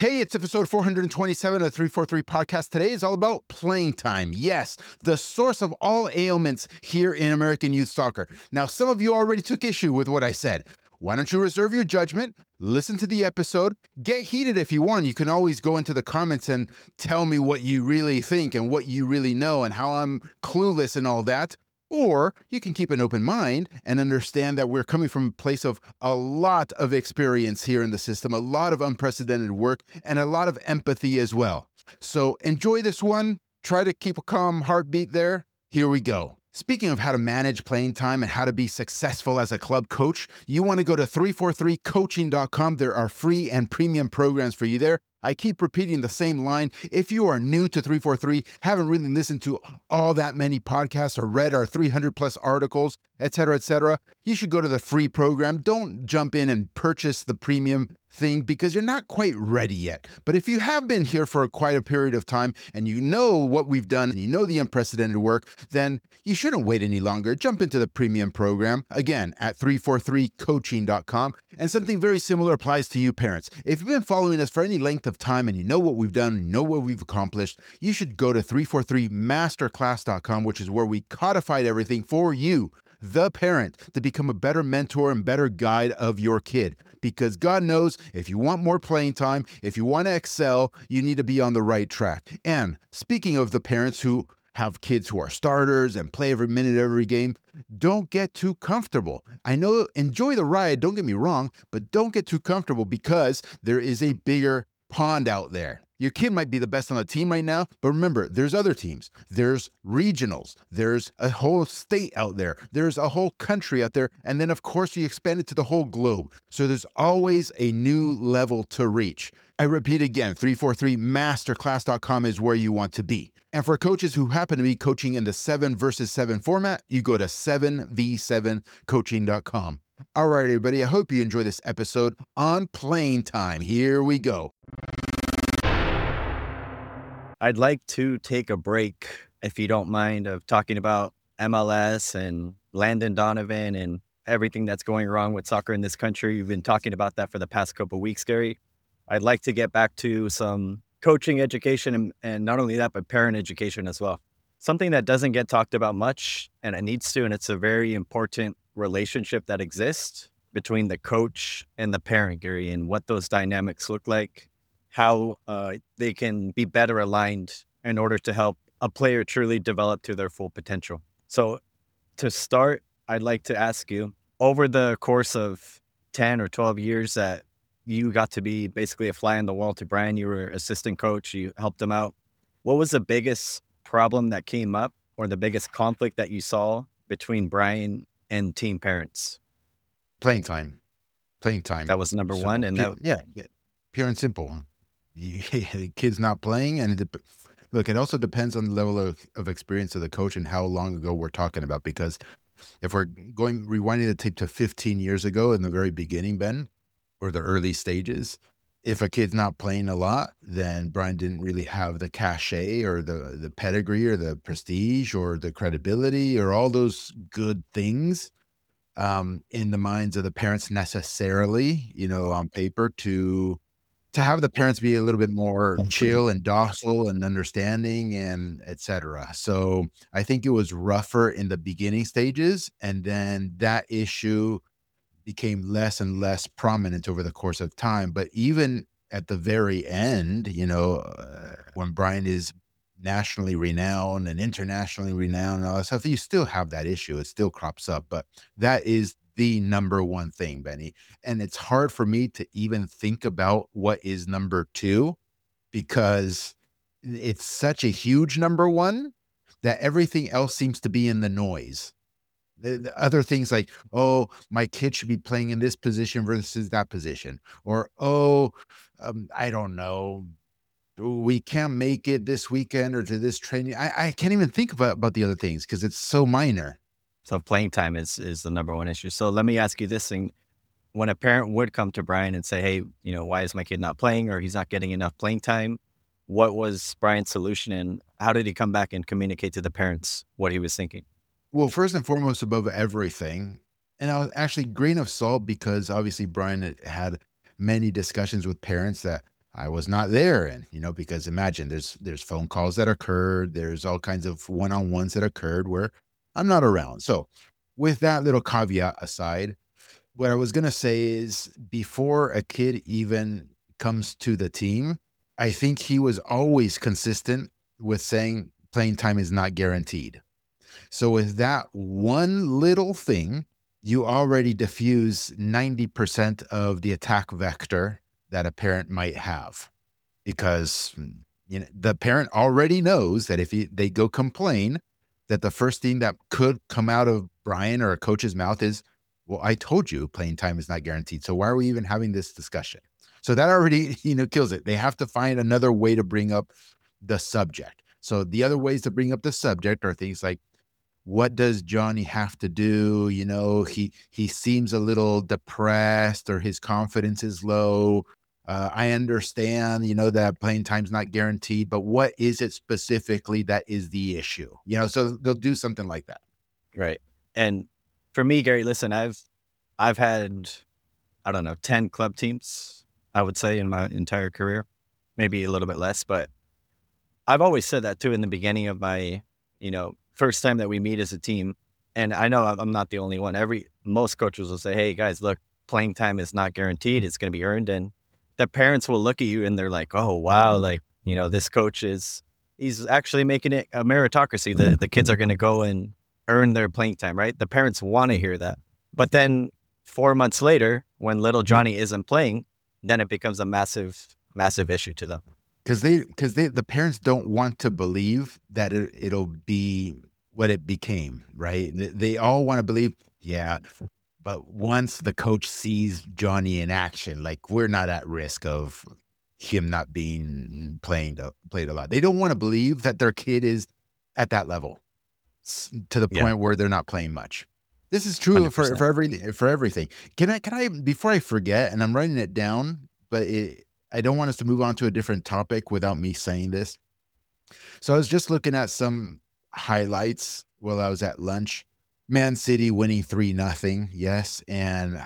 Hey, it's episode 427 of the 343 podcast. Today is all about playing time. Yes, the source of all ailments here in American youth soccer. Now, some of you already took issue with what I said. Why don't you reserve your judgment, listen to the episode, get heated if you want. You can always go into the comments and tell me what you really think and what you really know and how I'm clueless and all that. Or you can keep an open mind and understand that we're coming from a place of a lot of experience here in the system, a lot of unprecedented work, and a lot of empathy as well. So enjoy this one. Try to keep a calm heartbeat there. Here we go. Speaking of how to manage playing time and how to be successful as a club coach, you want to go to 343coaching.com. There are free and premium programs for you there. I keep repeating the same line. If you are new to 343, haven't really listened to all that many podcasts or read our 300 plus articles, etc., you should go to the free program. Don't jump in and purchase the premium thing because you're not quite ready yet. But if you have been here for quite a period of time and you know what we've done and you know the unprecedented work, then you shouldn't wait any longer. Jump into the premium program, again, at 343coaching.com. And something very similar applies to you parents. If you've been following us for any length of time and you know what we've done, you know what we've accomplished, you should go to 343masterclass.com, which is where we codified everything for you, the parent, to become a better mentor and better guide of your kid. Because God knows if you want more playing time, if you want to excel, you need to be on the right track. And speaking of the parents who have kids who are starters and play every minute, every game, don't get too comfortable. I know, enjoy the ride, don't get me wrong, but don't get too comfortable because there is a bigger pond out there. Your kid might be the best on the team right now, but remember, there's other teams. There's regionals. There's a whole state out there. There's a whole country out there. And then, of course, you expand it to the whole globe. So there's always a new level to reach. I repeat again, 343masterclass.com is where you want to be. And for coaches who happen to be coaching in the 7 versus 7 format, you go to 7v7coaching.com. All right, everybody, I hope you enjoy this episode on playing time. Here we go. I'd like to take a break, if you don't mind, of talking about MLS and Landon Donovan and everything that's going wrong with soccer in this country. You've been talking about that for the past couple of weeks, Gary. I'd like to get back to some coaching education and not only that, but parent education as well. Something that doesn't get talked about much, and it needs to, and it's a very important relationship that exists between the coach and the parent, Gary, and what those dynamics look like, how they can be better aligned in order to help a player truly develop to their full potential. So to start, I'd like to ask you, over the course of 10 or 12 years that you got to be basically a fly on the wall to Brian, you were assistant coach, you helped him out. What was the biggest problem that came up or the biggest conflict that you saw between Brian and team parents? Playing time. That was number one. And pure and simple. The kid's not playing, and look, it also depends on the level of experience of the coach and how long ago we're talking about. Because if we're rewinding the tape to 15 years ago in the very beginning, Ben, or the early stages, if a kid's not playing a lot, then Brian didn't really have the cachet or the pedigree or the prestige or the credibility or all those good things in the minds of the parents necessarily, on paper to have the parents be a little bit more chill and docile and understanding and et cetera. So I think it was rougher in the beginning stages. And then that issue became less and less prominent over the course of time. But even at the very end, when Brian is nationally renowned and internationally renowned and all that stuff, you still have that issue. It still crops up. But that is the number one thing, Benny. And it's hard for me to even think about what is number two because it's such a huge number one that everything else seems to be in the noise. The other things like, oh, my kid should be playing in this position versus that position. Or, I don't know, we can't make it this weekend or to this training. I can't even think about the other things because it's so minor. So playing time is the number one issue. So let me ask you this thing. When a parent would come to Brian and say, hey, why is my kid not playing or he's not getting enough playing time? What was Brian's solution and how did he come back and communicate to the parents what he was thinking? Well, first and foremost, above everything, and I was actually grain of salt because obviously Brian had many discussions with parents that I was not there. And, because imagine there's phone calls that occurred. There's all kinds of one-on-ones that occurred where I'm not around. So with that little caveat aside, what I was going to say is before a kid even comes to the team, I think he was always consistent with saying playing time is not guaranteed. So with that one little thing, you already diffuse 90% of the attack vector that a parent might have because the parent already knows that if they go complain, that the first thing that could come out of Brian or a coach's mouth is, well, I told you playing time is not guaranteed. So why are we even having this discussion? So that already, kills it. They have to find another way to bring up the subject. So the other ways to bring up the subject are things like, what does Johnny have to do? He seems a little depressed or his confidence is low. I understand, that playing time's not guaranteed, but what is it specifically that is the issue? So they'll do something like that. Right. And for me, Gary, listen, I've had, I don't know, 10 club teams, I would say, in my entire career, maybe a little bit less, but I've always said that too in the beginning of my, first time that we meet as a team. And I know I'm not the only one. Most coaches will say, hey guys, look, playing time is not guaranteed. It's going to be earned. And the parents will look at you and they're like, oh, wow. Like, this coach he's actually making it a meritocracy. The kids are going to go and earn their playing time, right? The parents want to hear that. But then 4 months later, when little Johnny isn't playing, then it becomes a massive, massive issue to them. Because the parents don't want to believe that it'll be what it became, right? They all want to believe, yeah, but once the coach sees Johnny in action, like we're not at risk of him not being played a lot. They don't want to believe that their kid is at that level to the point where they're not playing much. This is true for everything. Can I before I forget, and I'm writing it down, but I don't want us to move on to a different topic without me saying this. So I was just looking at some highlights while I was at lunch. Man City winning 3-0. Yes. And,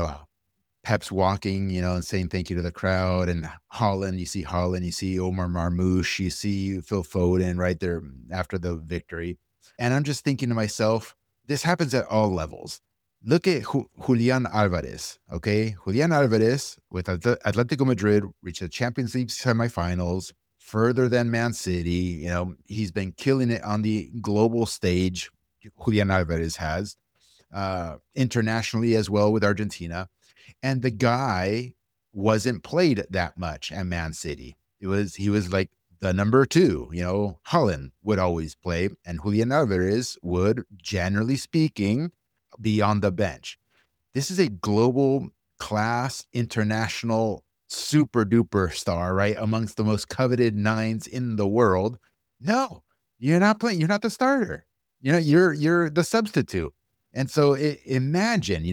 Pep's walking, and saying thank you to the crowd. And Holland, you see Omar Marmoush, you see Phil Foden right there after the victory. And I'm just thinking to myself, this happens at all levels. Look at Julian Alvarez, okay? Julian Alvarez with Atletico Madrid reached the Champions League semifinals, further than Man City. He's been killing it on the global stage. Julian Alvarez has internationally as well with Argentina. And the guy wasn't played that much at Man City. He was like the number 2, Holland would always play, and Julian Alvarez would, generally speaking, be on the bench. This is a global class, international, super duper star, right? Amongst the most coveted nines in the world. No, you're not playing. You're not the starter. You're the substitute. And so imagine,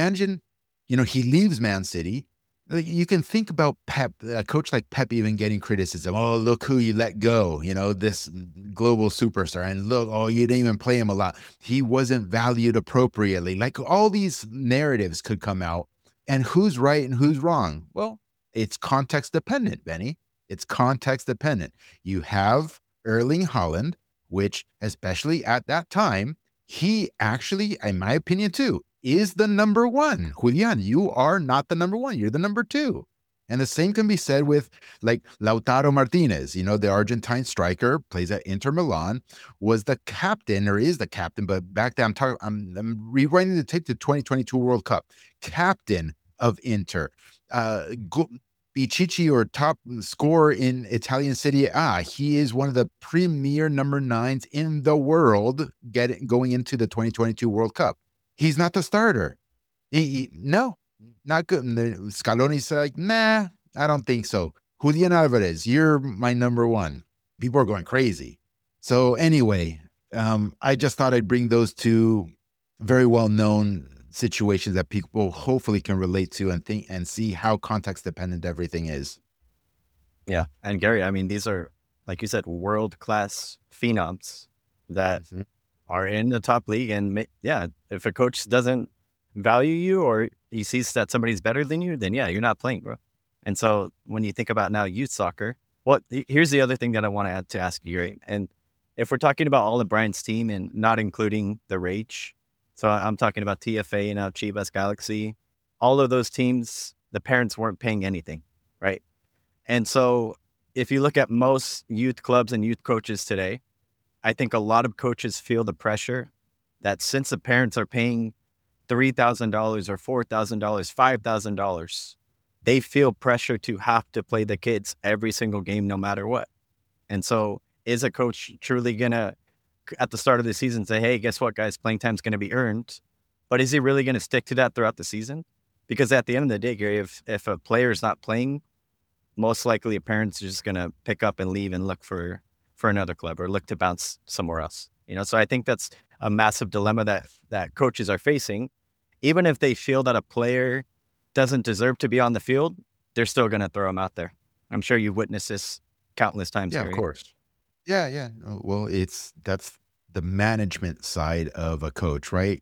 he leaves Man City. You can think about Pep, a coach like Pep even getting criticism. Oh, look who you let go, this global superstar. And look, you didn't even play him a lot. He wasn't valued appropriately. Like all these narratives could come out. And who's right and who's wrong? Well, it's context dependent, Benny. It's context dependent. You have Erling Haaland, which especially at that time, he actually, in my opinion too, is the number 1. Julian, you are not the number 1. You're the number 2. And the same can be said with like Lautaro Martinez, the Argentine striker, plays at Inter Milan, was the captain, or is the captain, but back then I'm rewriting the tape to 2022 World Cup. Captain of Inter. Pichichi, or top scorer in Italian Serie A. He is one of the premier number 9s in the world going into the 2022 World Cup. He's not the starter. No, not good. And Scaloni's like, nah, I don't think so. Julian Alvarez, you're my number 1. People are going crazy. So anyway, I just thought I'd bring those two very well-known situations that people hopefully can relate to and think and see how context dependent everything is. Yeah. And Gary, I mean, these are, like you said, world-class phenoms that are in the top league. And if a coach doesn't value you or he sees that somebody's better than you, then you're not playing, bro. And so when you think about now youth soccer, here's the other thing that I want to add to ask you, right? And if we're talking about all of Brian's team and not including the Rage, so I'm talking about TFA and now Chivas Galaxy, all of those teams, the parents weren't paying anything, right? And so if you look at most youth clubs and youth coaches today, I think a lot of coaches feel the pressure that since the parents are paying $3,000 or $4,000, $5,000, they feel pressure to have to play the kids every single game, no matter what. And so is a coach truly going to, at the start of the season, say, hey, guess what, guys, playing time's going to be earned. But is he really going to stick to that throughout the season? Because at the end of the day, Gary, if a player is not playing, most likely a parent's just going to pick up and leave and look for another club or look to bounce somewhere else. So I think that's a massive dilemma that coaches are facing. Even if they feel that a player doesn't deserve to be on the field, they're still going to throw him out there. I'm sure you've witnessed this countless times. Yeah, Gary. of course. Yeah. Well, that's the management side of a coach, right?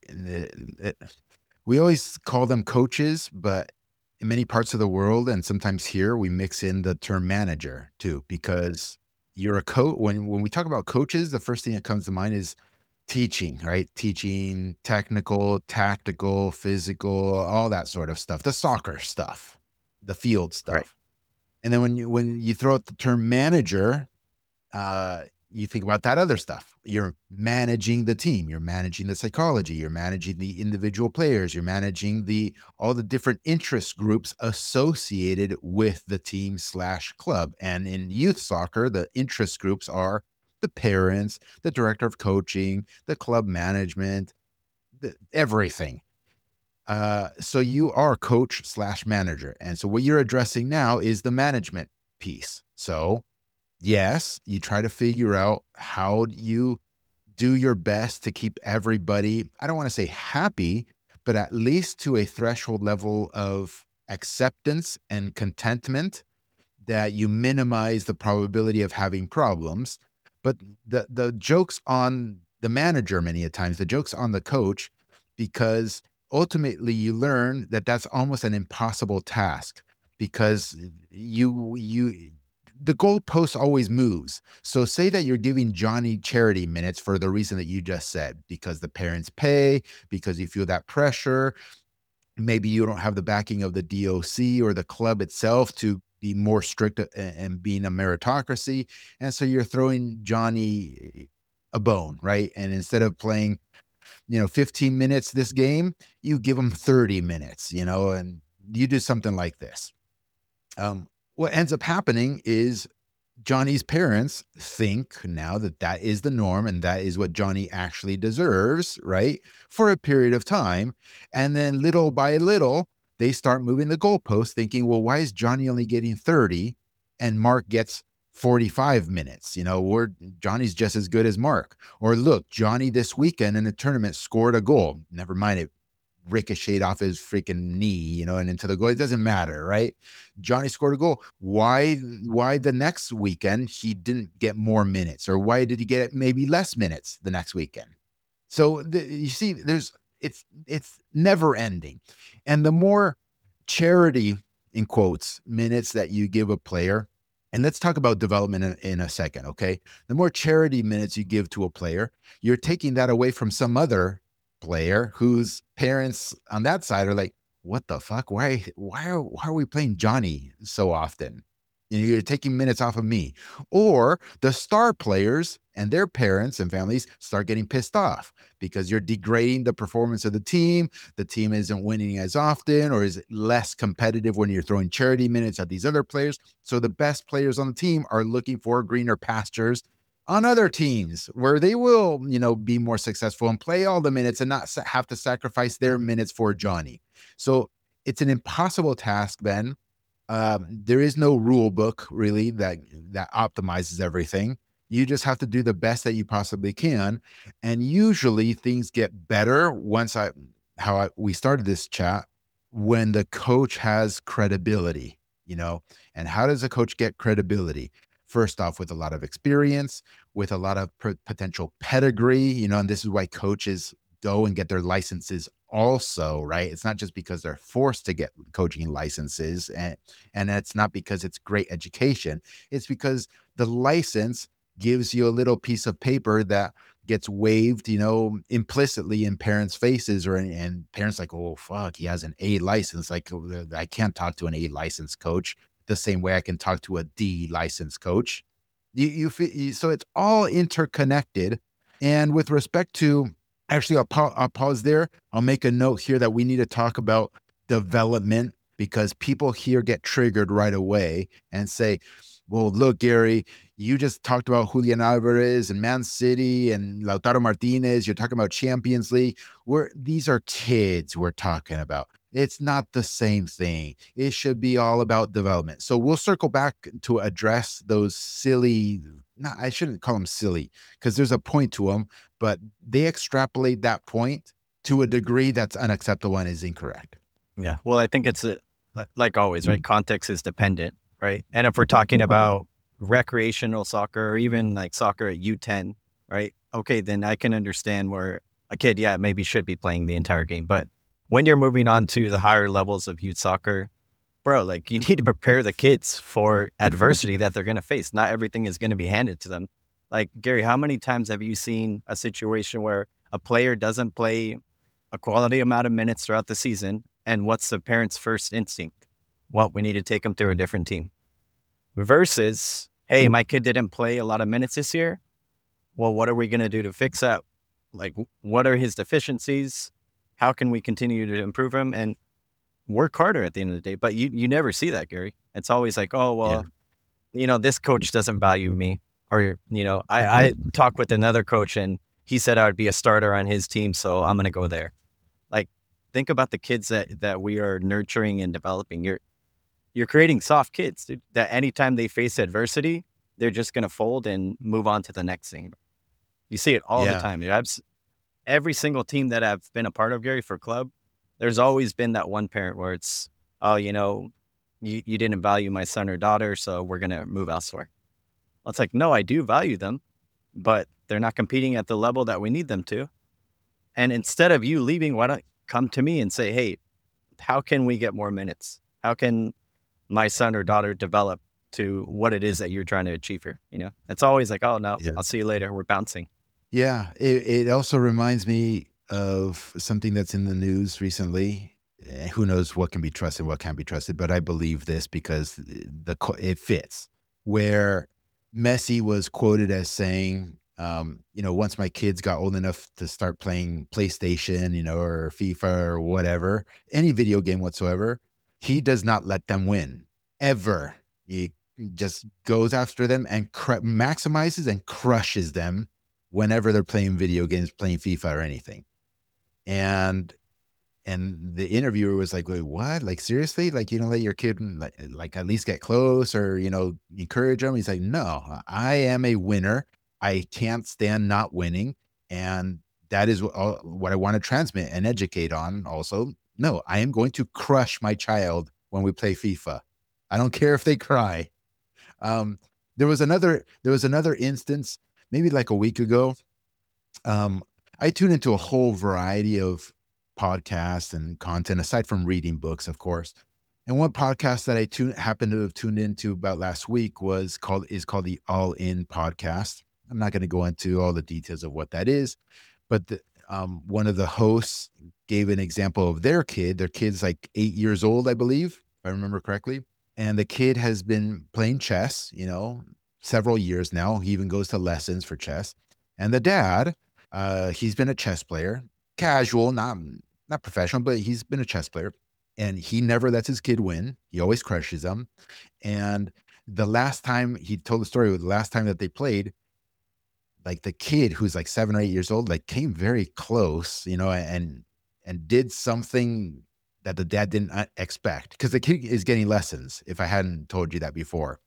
We always call them coaches, but in many parts of the world and sometimes here, we mix in the term manager too, because you're a coach. When we talk about coaches, the first thing that comes to mind is teaching, right? Teaching technical, tactical, physical, all that sort of stuff, the soccer stuff, the field stuff. Right. And then when you throw out the term manager, you think about that other stuff. You're managing the team, you're managing the psychology, you're managing the individual players, you're managing all the different interest groups associated with the team / club. And in youth soccer, the interest groups are the parents, the director of coaching, the club management, everything. So you are coach / manager. And so what you're addressing now is the management piece. So yes, you try to figure out how you do your best to keep everybody, I don't want to say happy, but at least to a threshold level of acceptance and contentment that you minimize the probability of having problems. But the joke's on the manager many a times, the joke's on the coach, because ultimately you learn that that's almost an impossible task because the goalpost always moves. So say that you're giving Johnny charity minutes for the reason that you just said, because the parents pay, because you feel that pressure. Maybe you don't have the backing of the DOC or the club itself to be more strict and being a meritocracy. And so you're throwing Johnny a bone, right? And instead of playing, 15 minutes this game, you give him 30 minutes, and you do something like this. What ends up happening is Johnny's parents think now that is the norm and that is what Johnny actually deserves, right? For a period of time. And then little by little, they start moving the goalpost thinking, well, why is Johnny only getting 30 and Mark gets 45 minutes? Johnny's just as good as Mark. Or look, Johnny this weekend in the tournament scored a goal. Never mind, it ricocheted off his freaking knee, and into the goal. It doesn't matter, right? Johnny scored a goal. Why the next weekend he didn't get more minutes, or why did he get maybe less minutes the next weekend? So you see, it's never ending. And the more charity, in quotes, minutes that you give a player, and let's talk about development in a second, okay? The more charity minutes you give to a player, you're taking that away from some other player whose parents on that side are like, what the fuck? Why are we playing Johnny so often? You're taking minutes off of me. Or the star players and their parents and families start getting pissed off because you're degrading the performance of the team. The team isn't winning as often or is less competitive when you're throwing charity minutes at these other players. So the best players on the team are looking for greener pastures on other teams where they will, be more successful and play all the minutes and not have to sacrifice their minutes for Johnny. So it's an impossible task, Ben. There is no rule book really that optimizes everything. You just have to do the best that you possibly can. And usually things get better we started this chat, when the coach has credibility, and how does a coach get credibility? First off, with a lot of experience, with a lot of potential pedigree, and this is why coaches go and get their licenses also, right? It's not just because they're forced to get coaching licenses, and it's not because it's great education. It's because the license gives you a little piece of paper that gets waved, implicitly in parents' faces, and parents like, oh fuck, he has an A license. Like, I can't talk to an A license coach the same way I can talk to a D license coach. So it's all interconnected. And with respect to, actually, I'll pause there. I'll make a note here that we need to talk about development, because people here get triggered right away and say, well, look, Gary, you just talked about Julian Alvarez and Man City and Lautaro Martinez. You're talking about Champions League. These are kids we're talking about. It's not the same thing. It should be all about development. So we'll circle back to address those silly, no, I shouldn't call them silly, because there's a point to them, but they extrapolate that point to a degree that's unacceptable and is incorrect. Yeah. Well, I think it's like always, right? Context is dependent, right? And if we're talking about recreational soccer or even like soccer at U10, right? Okay, then I can understand where a kid, maybe should be playing the entire game. But when you're moving on to the higher levels of youth soccer, bro, like you need to prepare the kids for adversity that they're going to face. Not everything is going to be handed to them. Like, Gary, how many times have you seen a situation where a player doesn't play a quality amount of minutes throughout the season? And what's the parent's first instinct? Well, we need to take him to a different team. Versus, hey, my kid didn't play a lot of minutes this year. Well, what are we going to do to fix that? Like, what are his deficiencies? How can we continue to improve him and work harder at the end of the day? But you never see that, Gary. It's always like, oh, well, this coach doesn't value me. Or, I talked with another coach and he said I would be a starter on his team, so I'm going to go there. Like, think about the kids that we are nurturing and developing. You're creating soft kids, dude, that anytime they face adversity, they're just going to fold and move on to the next thing. You see it all the time. Every single team that I've been a part of, Gary, for club, there's always been that one parent where it's, oh, you didn't value my son or daughter, so we're going to move elsewhere. Well, it's like, no, I do value them, but they're not competing at the level that we need them to. And instead of you leaving, why don't come to me and say, hey, how can we get more minutes? How can my son or daughter develop to what it is that you're trying to achieve here? It's always like, oh, no, I'll see you later. We're bouncing. Yeah. It also reminds me of something that's in the news recently. Who knows what can be trusted, what can't be trusted, but I believe this because it fits, where Messi was quoted as saying, once my kids got old enough to start playing PlayStation, or FIFA or whatever, any video game whatsoever, he does not let them win ever. He just goes after them and maximizes and crushes them whenever they're playing video games, playing FIFA or anything. And the interviewer was like, wait, what? Like, seriously? Like, you don't let your kid like at least get close or, encourage them? He's like, no, I am a winner. I can't stand not winning. And that is what I want to transmit and educate on also. No, I am going to crush my child when we play FIFA. I don't care if they cry. There was another instance, maybe like a week ago. I tuned into a whole variety of podcasts and content aside from reading books, of course. And one podcast that I happened to have tuned into about last week is called the All In podcast. I'm not going to go into all the details of what that is, but one of the hosts gave an example of their kid. Their kid's like 8 years old, I believe, if I remember correctly. And the kid has been playing chess, several years now. He even goes to lessons for chess. And the dad, he's been a chess player, casual, not professional, but he's been a chess player. And he never lets his kid win. He always crushes them. And the last time he told the story, the last time that they played, like the kid who's like 7 or 8 years old, like came very close, and did something that the dad didn't expect, because the kid is getting lessons, if I hadn't told you that before.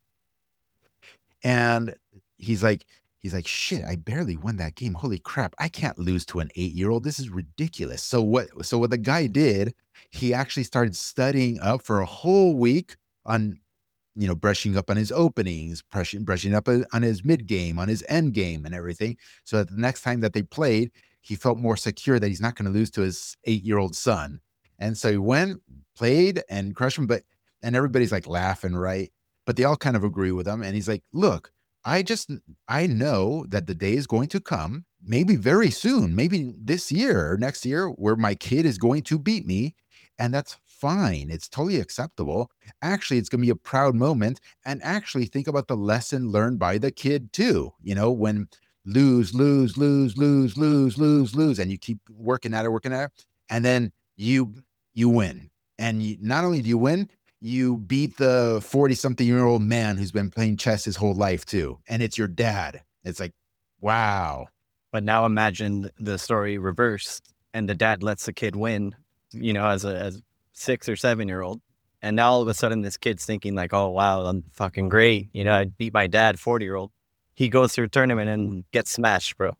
And he's like, shit, I barely won that game. Holy crap. I can't lose to an 8-year-old. This is ridiculous. So what the guy did, he actually started studying up for a whole week on, brushing up on his openings, brushing up on his mid game, on his end game and everything. So that the next time that they played, he felt more secure that he's not going to lose to his 8-year-old son. And so he went, played, and crushed him. And everybody's like laughing, right? But they all kind of agree with him. And he's like, look, I know that the day is going to come, maybe very soon, maybe this year or next year, where my kid is going to beat me. And that's fine. It's totally acceptable. Actually, it's going to be a proud moment. And actually, think about the lesson learned by the kid, too. When lose, lose, lose, lose, lose, lose, lose, and you keep working at it, and then you win. And not only do you win, you beat the 40-something-year-old man who's been playing chess his whole life too. And it's your dad. It's like, wow. But now imagine the story reversed and the dad lets the kid win, as a 6 or 7-year-old. And now all of a sudden this kid's thinking like, oh, wow, I'm fucking great. I beat my dad, 40-year-old. He goes through a tournament and gets smashed, bro.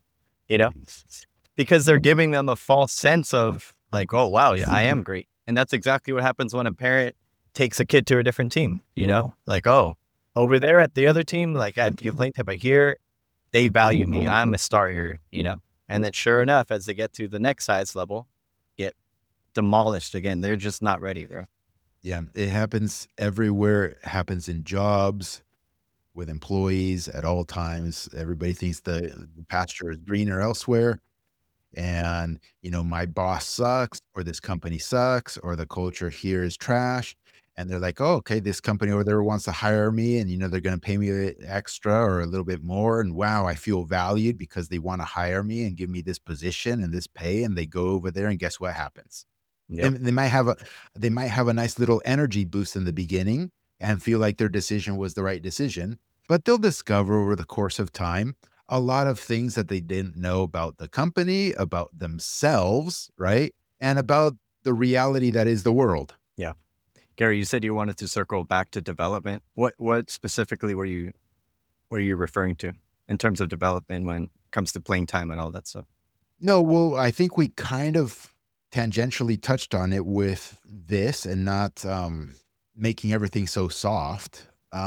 Because they're giving them a false sense of like, oh, wow, yeah, I am great. And that's exactly what happens when a parent takes a kid to a different team, like, oh, over there at the other team, like at you playing but here, they value me. I'm a star here, and then sure enough, as they get to the next size level, get demolished again. They're just not ready, bro. Yeah. It happens everywhere. It happens in jobs with employees at all times. Everybody thinks the pasture is greener elsewhere. And, my boss sucks, or this company sucks, or the culture here is trash. And they're like, oh, okay, this company over there wants to hire me, and, they're going to pay me extra or a little bit more. And wow, I feel valued because they want to hire me and give me this position and this pay. And they go over there, and guess what happens? Yep. They might have a nice little energy boost in the beginning and feel like their decision was the right decision, but they'll discover over the course of time a lot of things that they didn't know about the company, about themselves, right? And about the reality that is the world. Yeah. Gary, you said you wanted to circle back to development. What specifically were you referring to in terms of development when it comes to playing time and all that stuff? No, well, I think we kind of tangentially touched on it with this and not making everything so soft.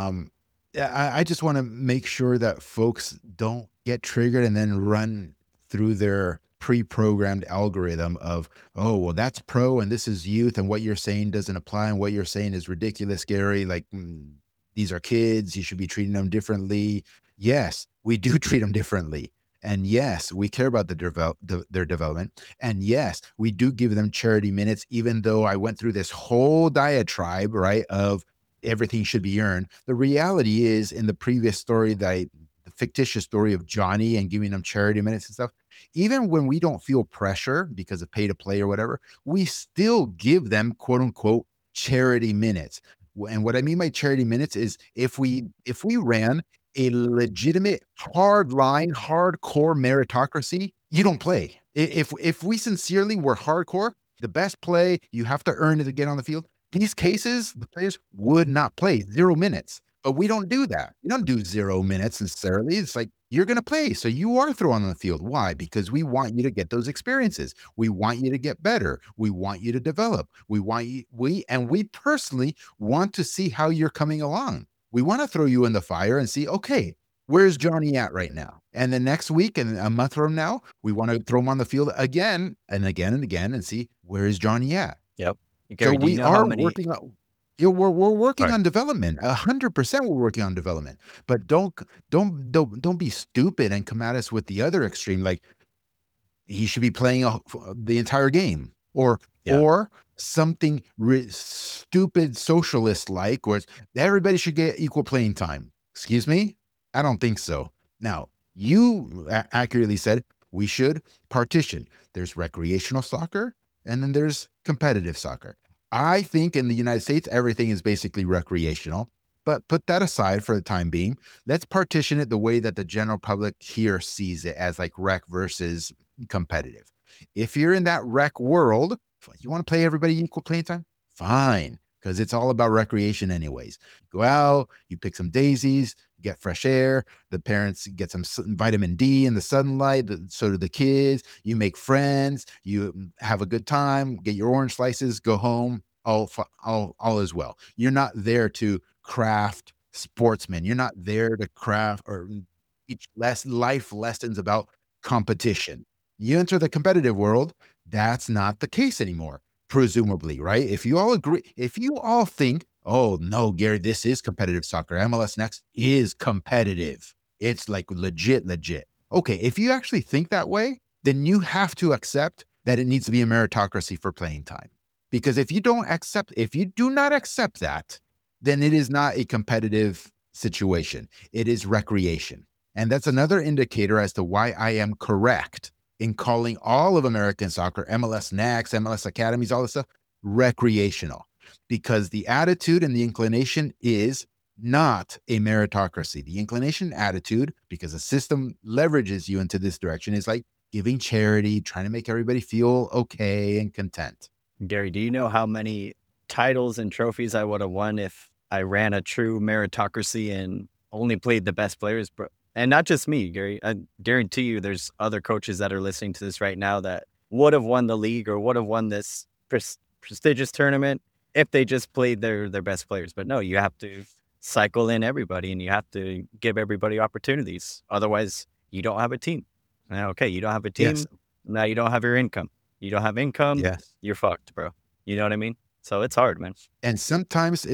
I just want to make sure that folks don't get triggered and then run through their pre-programmed algorithm of, oh, well, that's pro and this is youth and what you're saying doesn't apply and what you're saying is ridiculous, Gary. Like, these are kids. You should be treating them differently. Yes, we do treat them differently. And yes, we care about their development. And yes, we do give them charity minutes, even though I went through this whole diatribe, right, of everything should be earned. The reality is, in the previous story, the fictitious story of Johnny and giving them charity minutes and stuff, even when we don't feel pressure because of pay to play or whatever, we still give them quote unquote charity minutes. And what I mean by charity minutes is if we ran a legitimate hardcore meritocracy, you don't play. If we sincerely were hardcore, the best play, you have to earn it to get on the field. These cases, the players would not play 0 minutes, but we don't do that. We don't do 0 minutes necessarily. It's like, you're going to play. So you are thrown on the field. Why? Because we want you to get those experiences. We want you to get better. We want you to develop. We personally want to see how you're coming along. We want to throw you in the fire and see, okay, where's Johnny at right now? And the next week and a month from now, we want to throw him on the field again and again and again and see, where is Johnny at? Yep. Gary, So we are working on, we're working Sorry. on development. 100% we're working on development. But don't be stupid and come at us with the other extreme, like he should be playing the entire game, or Yeah. or something stupid socialist like, where everybody should get equal playing time. Excuse me? I don't think so. Now, you accurately said we should partition. There's recreational soccer, and then there's competitive soccer. I think in the United States, everything is basically recreational, but put that aside for the time being. Let's partition it the way that the general public here sees it, as like rec versus competitive. If you're in that rec world, you want to play everybody equal playing time? Fine, because it's all about recreation anyways. Go out, you pick some daisies, get fresh air. The parents get some vitamin D in the sunlight. So do the kids. You make friends. You have a good time. Get your orange slices. Go home. All is well. You're not there to craft sportsmen. You're not there to craft or teach life lessons about competition. You enter the competitive world, that's not the case anymore, presumably, right? If you all agree, if you all think, oh no, Gary, this is competitive soccer. MLS Next is competitive. It's like legit. Okay, if you actually think that way, then you have to accept that it needs to be a meritocracy for playing time. Because if you do not accept that, then it is not a competitive situation. It is recreation. And that's another indicator as to why I am correct in calling all of American soccer, MLS Next, MLS Academies, all this stuff, recreational. Because the attitude and the inclination is not a meritocracy. The inclination attitude, because the system leverages you into this direction, is like giving charity, trying to make everybody feel okay and content. Gary, do you know how many titles and trophies I would have won if I ran a true meritocracy and only played the best players? And not just me, Gary. I guarantee you there's other coaches that are listening to this right now that would have won the league or would have won this prestigious tournament if they just played their best players. But no, you have to cycle in everybody and you have to give everybody opportunities. Otherwise, you don't have a team. Okay, you don't have a team. Yes. Now you don't have your income. You don't have income. Yes. You're fucked, bro. You know what I mean? So it's hard, man. And sometimes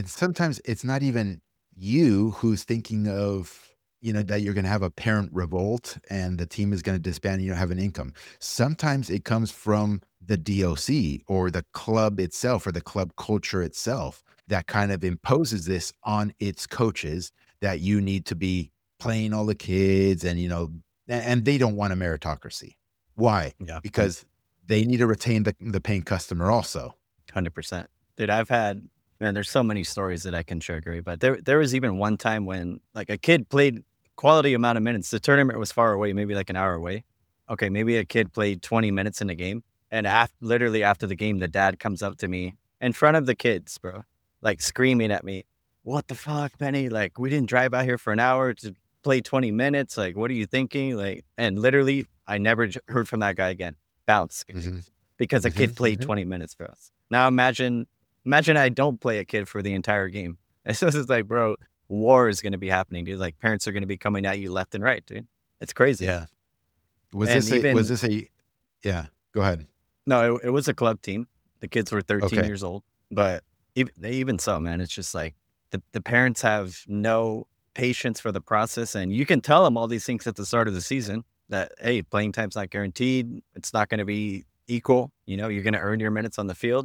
it's not even you who's thinking of, that you're going to have a parent revolt and the team is going to disband and you don't have an income. Sometimes it comes from the DOC or the club itself or the club culture itself that kind of imposes this on its coaches that you need to be playing all the kids and, and they don't want a meritocracy. Why? Yeah. Because they need to retain the paying customer also. 100%. Dude, there's so many stories that I can share, Gary, but there was even one time when like a kid played quality amount of minutes. The tournament was far away, maybe like an hour away. Okay, maybe a kid played 20 minutes in a game. And literally after the game, the dad comes up to me in front of the kids, bro, like screaming at me, "What the fuck, Benny? Like, we didn't drive out here for an hour to play 20 minutes. Like, what are you thinking?" Like, and literally, I never heard from that guy again. Bounce. Mm-hmm. Because a kid played 20 minutes for us. Now imagine I don't play a kid for the entire game. It's just like, bro, war is going to be happening, dude. Like parents are going to be coming at you left and right, dude. It's crazy. Yeah. Was this a, yeah, go ahead. No, it was a club team. The kids were 13 Okay. years old, but even so, man, it's just like the parents have no patience for the process. And you can tell them all these things at the start of the season that, hey, playing time's not guaranteed. It's not going to be equal. You're going to earn your minutes on the field.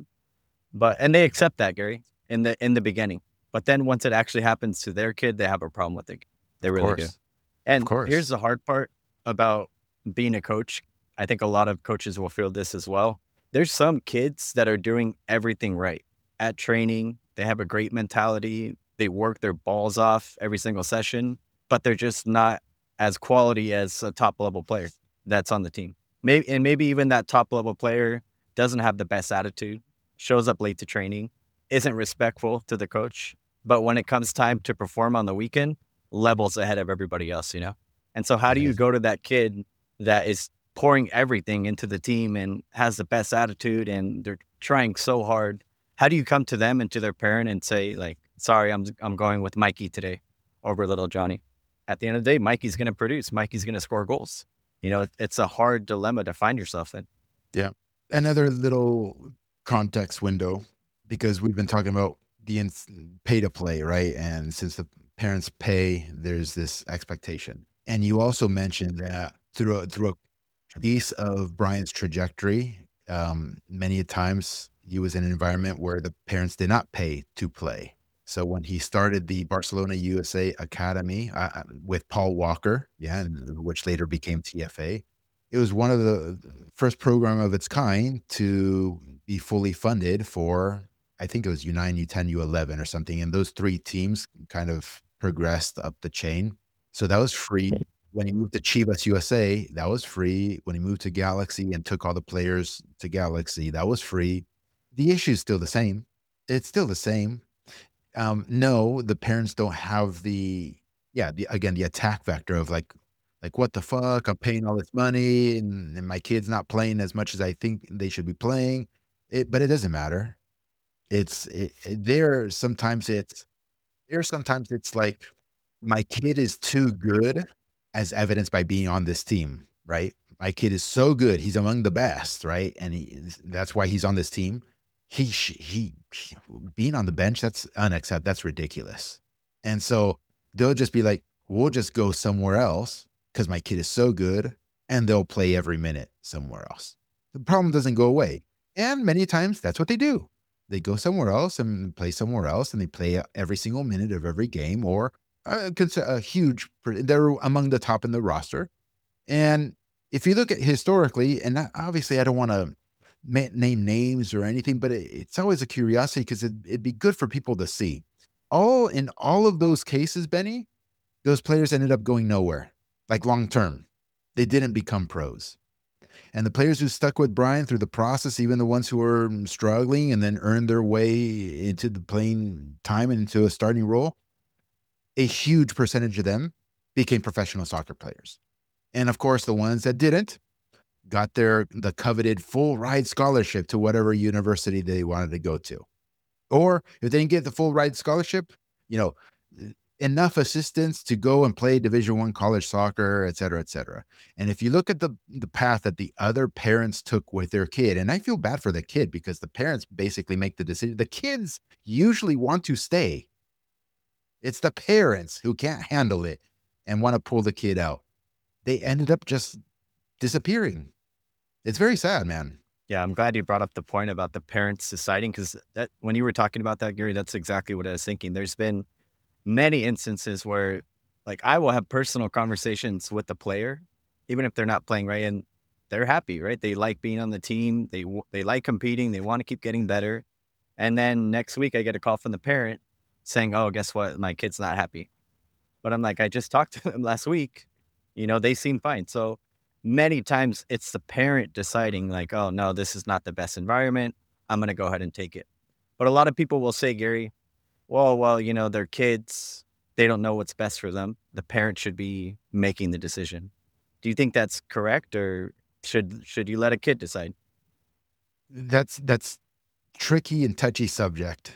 And they accept that, Gary, in the beginning. But then once it actually happens to their kid, they have a problem with it. They really do. And here's the hard part about being a coach. I think a lot of coaches will feel this as well. There's some kids that are doing everything right at training. They have a great mentality. They work their balls off every single session, but they're just not as quality as a top level player that's on the team. Maybe even that top level player doesn't have the best attitude, shows up late to training, isn't respectful to the coach. But when it comes time to perform on the weekend, levels ahead of everybody else, And so how do you go to that kid that is pouring everything into the team and has the best attitude and they're trying so hard? How do you come to them and to their parent and say, like, sorry, I'm going with Mikey today over little Johnny? At the end of the day, Mikey's going to produce. Mikey's going to score goals. It's a hard dilemma to find yourself in. Yeah. Another little context window, because we've been talking about the pay to play, right? And since the parents pay, there's this expectation. And you also mentioned that through a piece of Brian's trajectory, many times he was in an environment where the parents did not pay to play. So when he started the Barcelona USA Academy with Paul Walker, which later became TFA, it was one of the first program of its kind to be fully funded for, I think it was U9, U10, U11 or something. And those three teams kind of progressed up the chain. So that was free. When he moved to Chivas USA, that was free. When he moved to Galaxy and took all the players to Galaxy, that was free. The issue is still the same. It's still the same. No, the parents don't have the attack vector of like, what the fuck? I'm paying all this money and my kid's not playing as much as I think they should be playing. But it doesn't matter. Sometimes it's like my kid is too good, as evidenced by being on this team, right? My kid is so good. He's among the best, right? And that's why he's on this team. He being on the bench, that's unacceptable. That's ridiculous. And so they'll just be like, we'll just go somewhere else because my kid is so good, and they'll play every minute somewhere else. The problem doesn't go away. And many times that's what they do. They go somewhere else and play somewhere else, and they play every single minute of every game, or a huge, they're among the top in the roster. And if you look at historically, and obviously I don't want to name names or anything, but it's always a curiosity because it'd be good for people to see. In all of those cases, Benny, those players ended up going nowhere, like long term. They didn't become pros. And the players who stuck with Brian through the process, even the ones who were struggling and then earned their way into the playing time and into a starting role, a huge percentage of them became professional soccer players. And of course, the ones that didn't got the coveted full ride scholarship to whatever university they wanted to go to. Or if they didn't get the full ride scholarship, enough assistance to go and play Division I college soccer, et cetera, et cetera. And if you look at the path that the other parents took with their kid, and I feel bad for the kid because the parents basically make the decision. The kids usually want to stay. It's the parents who can't handle it and want to pull the kid out. They ended up just disappearing. It's very sad, man. Yeah, I'm glad you brought up the point about the parents deciding, because that when you were talking about that, Gary, that's exactly what I was thinking. There's been many instances where, like, I will have personal conversations with the player, even if they're not playing, right? And they're happy, right? They like being on the team. They like competing. They want to keep getting better. And then next week I get a call from the parent saying, oh, guess what? My kid's not happy. But I'm like, I just talked to them last week. They seem fine. So many times it's the parent deciding like, oh, no, this is not the best environment. I'm going to go ahead and take it. But a lot of people will say, Gary, well, they're kids. They don't know what's best for them. The parent should be making the decision. Do you think that's correct, or should you let a kid decide? That's tricky and touchy subject.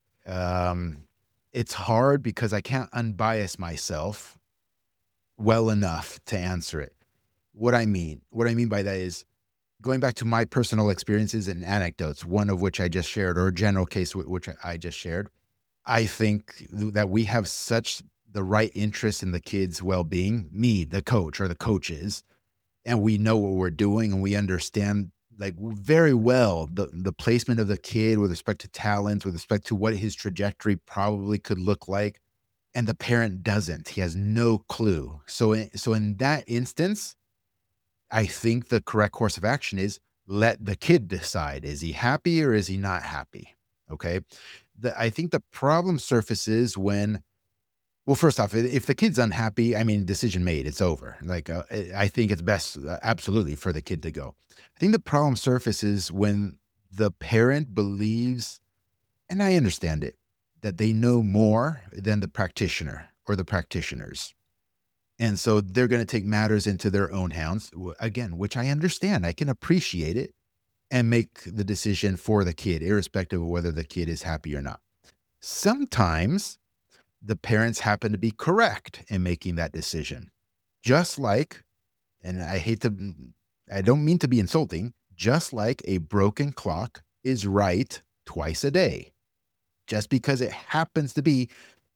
It's hard because I can't unbias myself well enough to answer it. What I mean by that is going back to my personal experiences and anecdotes, one of which I just shared, or a general case which I just shared. I think that we have such the right interest in the kids' well-being, me, the coach, or the coaches, and we know what we're doing, and we understand like very well the placement of the kid with respect to talents, with respect to what his trajectory probably could look like. And the parent doesn't. He has no clue. So in that instance, I think the correct course of action is let the kid decide. Is he happy or is he not happy? Okay. I think the problem surfaces when, well, first off, if the kid's unhappy, I mean, decision made, it's over. Like, I think it's best, absolutely, for the kid to go. I think the problem surfaces when the parent believes, and I understand it, that they know more than the practitioner or the practitioners. And so they're going to take matters into their own hands, again, which I understand. I can appreciate it and make the decision for the kid, irrespective of whether the kid is happy or not. Sometimes the parents happen to be correct in making that decision. Just like, and I don't mean to be insulting, just like a broken clock is right twice a day. Just because it happens to be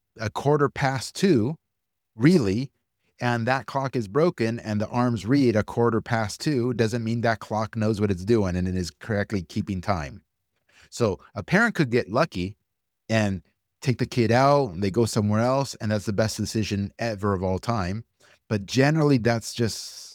2:15, really, and that clock is broken and the arms read 2:15 doesn't mean that clock knows what it's doing and it is correctly keeping time. So a parent could get lucky and take the kid out and they go somewhere else, and that's the best decision ever of all time. But generally that's just,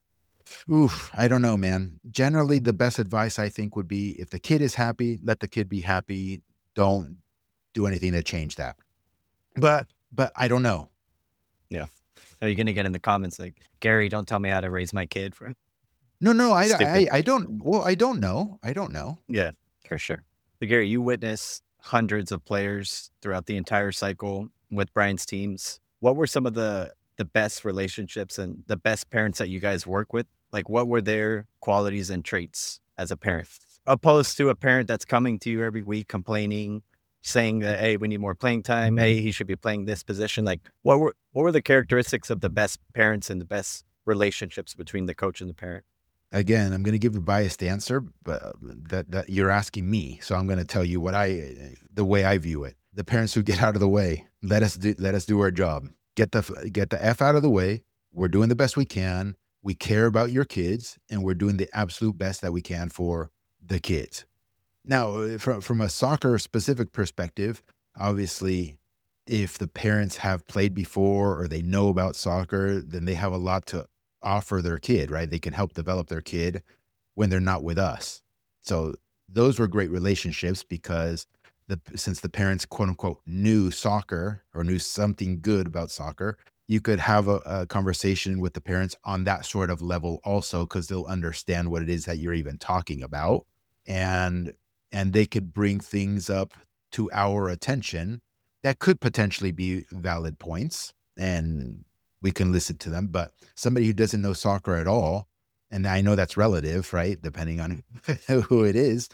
I don't know, man. Generally the best advice I think would be, if the kid is happy, let the kid be happy. Don't do anything to change that. But I don't know. Yeah. Are you going to get in the comments like, Gary, don't tell me how to raise my kid? No, I don't. Well, I don't know. Yeah, for sure. So Gary, you witnessed hundreds of players throughout the entire cycle with Brian's teams. What were some of the best relationships and the best parents that you guys work with? Like, what were their qualities and traits as a parent, opposed to a parent that's coming to you every week complaining, saying that, hey, we need more playing time. Hey, he should be playing this position. Like, what were the characteristics of the best parents and the best relationships between the coach and the parent? Again, I'm going to give a biased answer, but that you're asking me, so I'm going to tell you the way I view it. The parents who get out of the way, let us do our job. Get the F out of the way. We're doing the best we can. We care about your kids, and we're doing the absolute best that we can for the kids. Now, from a soccer specific perspective, obviously, if the parents have played before or they know about soccer, then they have a lot to offer their kid, right? They can help develop their kid when they're not with us. So those were great relationships because since the parents, quote unquote, knew soccer or knew something good about soccer, you could have a conversation with the parents on that sort of level also, because they'll understand what it is that you're even talking about. And they could bring things up to our attention that could potentially be valid points, and we can listen to them. But somebody who doesn't know soccer at all, and I know that's relative, right? Depending on who it is.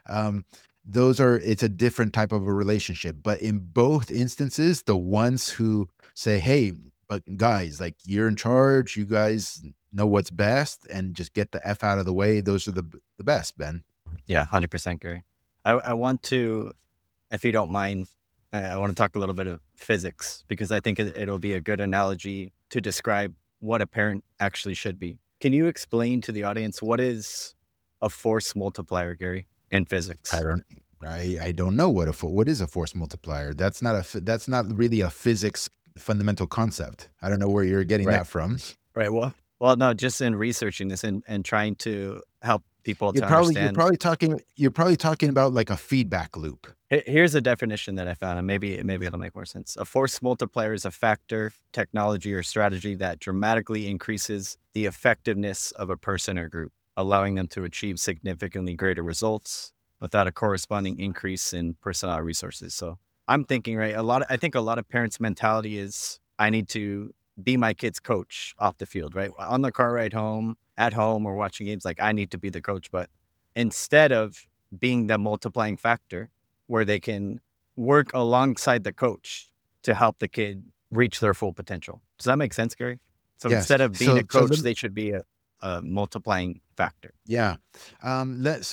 It's a different type of a relationship. But in both instances, the ones who say, hey, but guys, like, you're in charge, you guys know what's best, and just get the F out of the way. Those are the best, Ben. Yeah, 100%, Gary. I want to, if you don't mind, I want to talk a little bit of physics, because I think it'll be a good analogy to describe what a parent actually should be. Can you explain to the audience what is a force multiplier, Gary, in physics? I don't know what is a force multiplier. That's not really a physics fundamental concept. I don't know where you're getting that from. Right. Well, no, just in researching this and trying to help people to understand. You're probably talking about like a feedback loop. Here's a definition that I found, and maybe it'll make more sense. A force multiplier is a factor, technology, or strategy that dramatically increases the effectiveness of a person or group, allowing them to achieve significantly greater results without a corresponding increase in personnel resources. So I'm thinking, right, I think a lot of parents' mentality is, I need to be my kid's coach off the field, right? On the car ride home, at home, or watching games, like, I need to be the coach. But instead of being the multiplying factor where they can work alongside the coach to help the kid reach their full potential. Does that make sense, Gary? So yes. Instead of being a coach, they should be a multiplying factor. Yeah. Let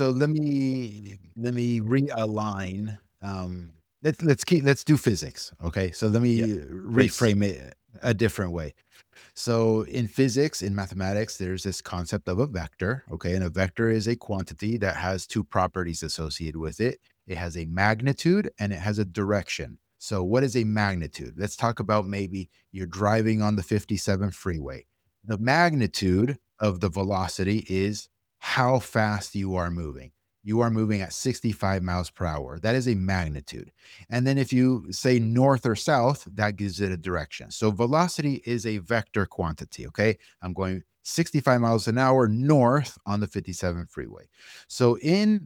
me realign. Let's do physics. Okay. So let me reframe it a different way. So in physics, in mathematics, there's this concept of a vector. Okay. And a vector is a quantity that has two properties associated with it. It has a magnitude and it has a direction. So what is a magnitude? Let's talk about, maybe you're driving on the 57 freeway. The magnitude of the velocity is how fast you are moving. You are moving at 65 miles per hour. That is a magnitude. And then if you say north or south, that gives it a direction. So velocity is a vector quantity, okay? I'm going 65 miles an hour north on the 57 freeway. So in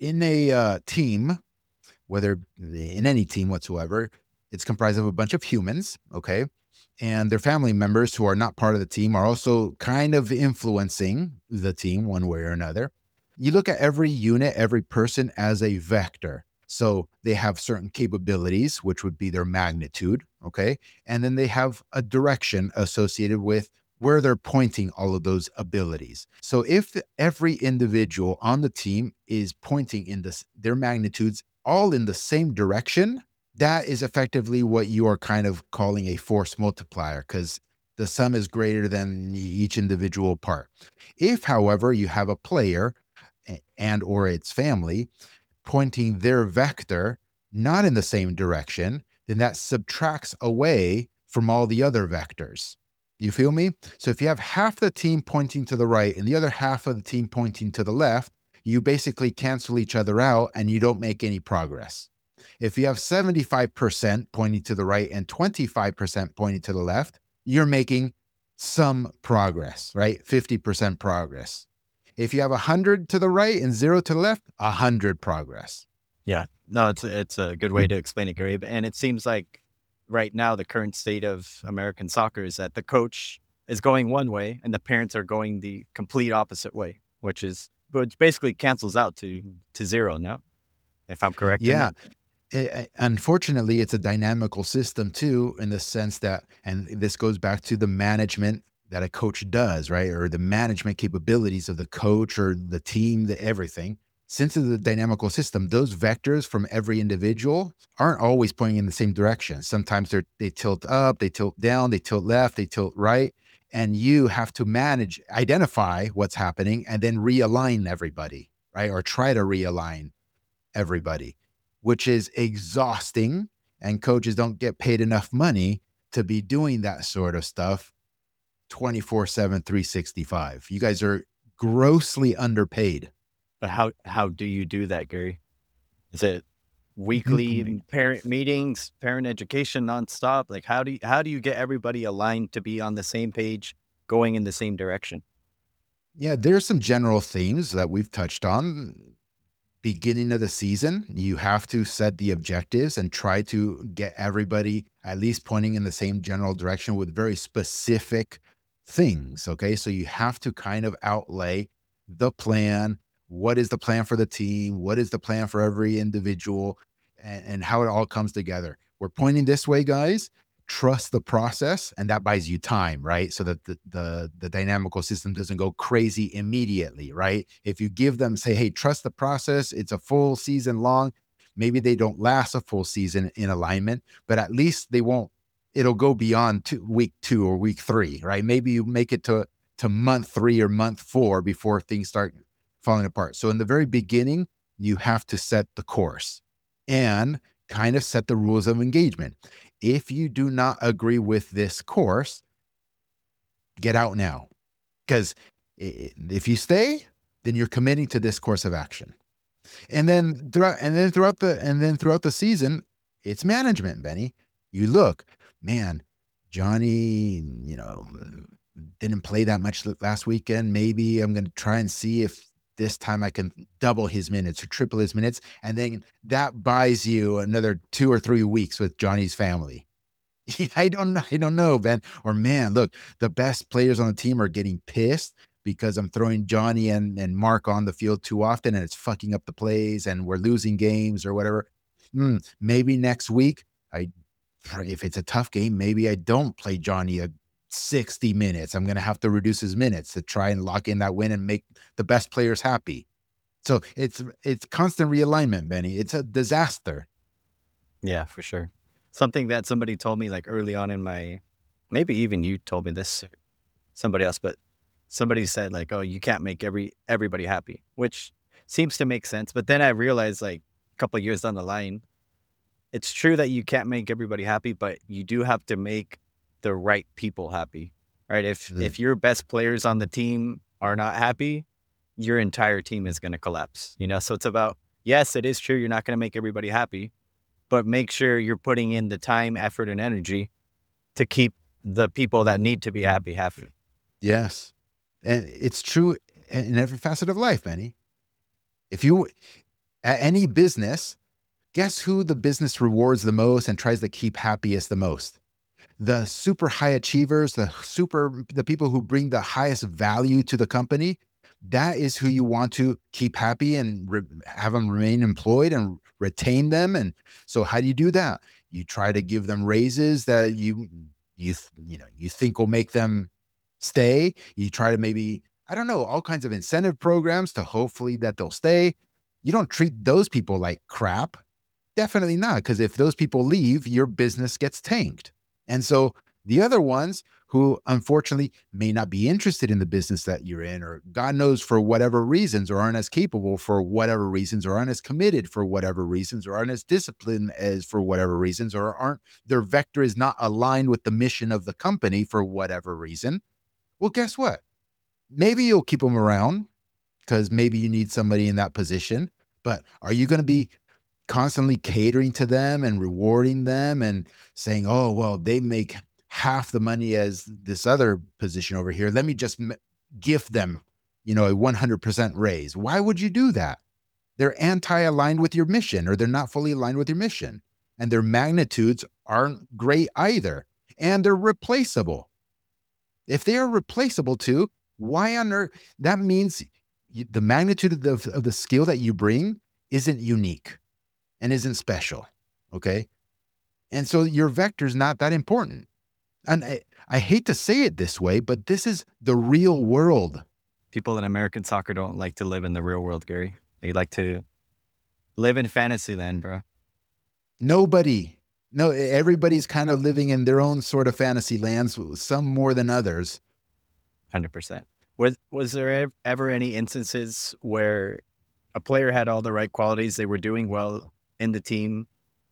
a team, whether in any team whatsoever, it's comprised of a bunch of humans, okay? And their family members who are not part of the team are also kind of influencing the team one way or another. You look at every unit, every person as a vector. So they have certain capabilities, which would be their magnitude, okay? And then they have a direction associated with where they're pointing all of those abilities. So if every individual on the team is pointing in their magnitudes all in the same direction, that is effectively what you are kind of calling a force multiplier, because the sum is greater than each individual part. If, however, you have a player and or its family pointing their vector not in the same direction, then that subtracts away from all the other vectors. You feel me? So if you have half the team pointing to the right and the other half of the team pointing to the left, you basically cancel each other out and you don't make any progress. If you have 75% pointing to the right and 25% pointing to the left, you're making some progress, right? 50% progress. If you have 100 to the right and 0 to the left, 100 progress. Yeah, no, it's a good way to explain it, Gary. And it seems like right now the current state of American soccer is that the coach is going one way and the parents are going the complete opposite way, which basically cancels out to zero now, if I'm correct. Yeah. Unfortunately, it's a dynamical system too, in the sense that, and this goes back to the management that a coach does, right? Or the management capabilities of the coach or the team, the everything. Since it's a dynamical system, those vectors from every individual aren't always pointing in the same direction. Sometimes they tilt up, they tilt down, they tilt left, they tilt right. And you have to identify what's happening and then realign everybody, right? Or try to realign everybody, which is exhausting. And coaches don't get paid enough money to be doing that sort of stuff 24/7, 365. You guys are grossly underpaid. But how do you do that, Gary? Is it weekly parent meetings, parent education nonstop? Like how do you get everybody aligned to be on the same page, going in the same direction? Yeah, there's some general themes that we've touched on. Beginning of the season, you have to set the objectives and try to get everybody at least pointing in the same general direction with very specific things. Okay. So you have to kind of outlay the plan. What is the plan for the team? What is the plan for every individual and how it all comes together? We're pointing this way, guys. Trust the process, and that buys you time, right? So that the dynamical system doesn't go crazy immediately, right? If you give them, say, hey, trust the process, it's a full season long. Maybe they don't last a full season in alignment, but at least it'll go beyond week 2 or week 3, right? Maybe you make it to month 3 or month 4 before things start falling apart. So in the very beginning, you have to set the course and kind of set the rules of engagement. If you do not agree with this course, get out now. Because if you stay, then you're committing to this course of action. And then throughout the season, it's management, Benny. You look, man, Johnny, didn't play that much last weekend. Maybe I'm going to try and see if this time I can double his minutes or triple his minutes. And then that buys you another 2 or 3 weeks with Johnny's family. I don't know, Ben. Or man, look, the best players on the team are getting pissed because I'm throwing Johnny and Mark on the field too often and it's fucking up the plays and we're losing games or whatever. Maybe next week, if it's a tough game, maybe I don't play Johnny 60 minutes. I'm going to have to reduce his minutes to try and lock in that win and make the best players happy. So it's constant realignment, Benny. It's a disaster. Yeah, for sure. Something that somebody told me like early on in maybe even you told me this, somebody else, but somebody said like, oh, you can't make everybody happy, which seems to make sense. But then I realized like a couple of years down the line, it's true that you can't make everybody happy, but you do have to make the right people happy, right? If your best players on the team are not happy, your entire team is going to collapse, So it's about, yes, it is true. You're not going to make everybody happy, but make sure you're putting in the time, effort, and energy to keep the people that need to be happy. Yes. And it's true in every facet of life, Benny. If you, at any business, guess who the business rewards the most and tries to keep happiest the most? The super high achievers, the people who bring the highest value to the company. That is who you want to keep happy and have them remain employed and retain them. And so how do you do that? You try to give them raises that you think will make them stay. You try to maybe, I don't know, all kinds of incentive programs to hopefully that they'll stay. You don't treat those people like crap. Definitely not. Because if those people leave, your business gets tanked. And so the other ones who unfortunately may not be interested in the business that you're in, or God knows for whatever reasons, or aren't as capable for whatever reasons, or aren't as committed for whatever reasons, or aren't as disciplined as for whatever reasons, or their vector is not aligned with the mission of the company for whatever reason. Well, guess what? Maybe you'll keep them around because maybe you need somebody in that position, but are you going to be constantly catering to them and rewarding them and saying, oh, well, they make half the money as this other position over here. Let me just gift them, a 100% raise. Why would you do that? They're anti-aligned with your mission, or they're not fully aligned with your mission, and their magnitudes aren't great either. And they're replaceable. If they are replaceable too, why on earth? That means the magnitude of the skill that you bring isn't unique and isn't special. Okay. And so your vector is not that important. And I hate to say it this way, but this is the real world. People in American soccer don't like to live in the real world, Gary. They like to live in fantasy land, bro. Nobody, no, everybody's kind of living in their own sort of fantasy lands, some more than others. 100%. Was there ever any instances where a player had all the right qualities, they were doing well in the team,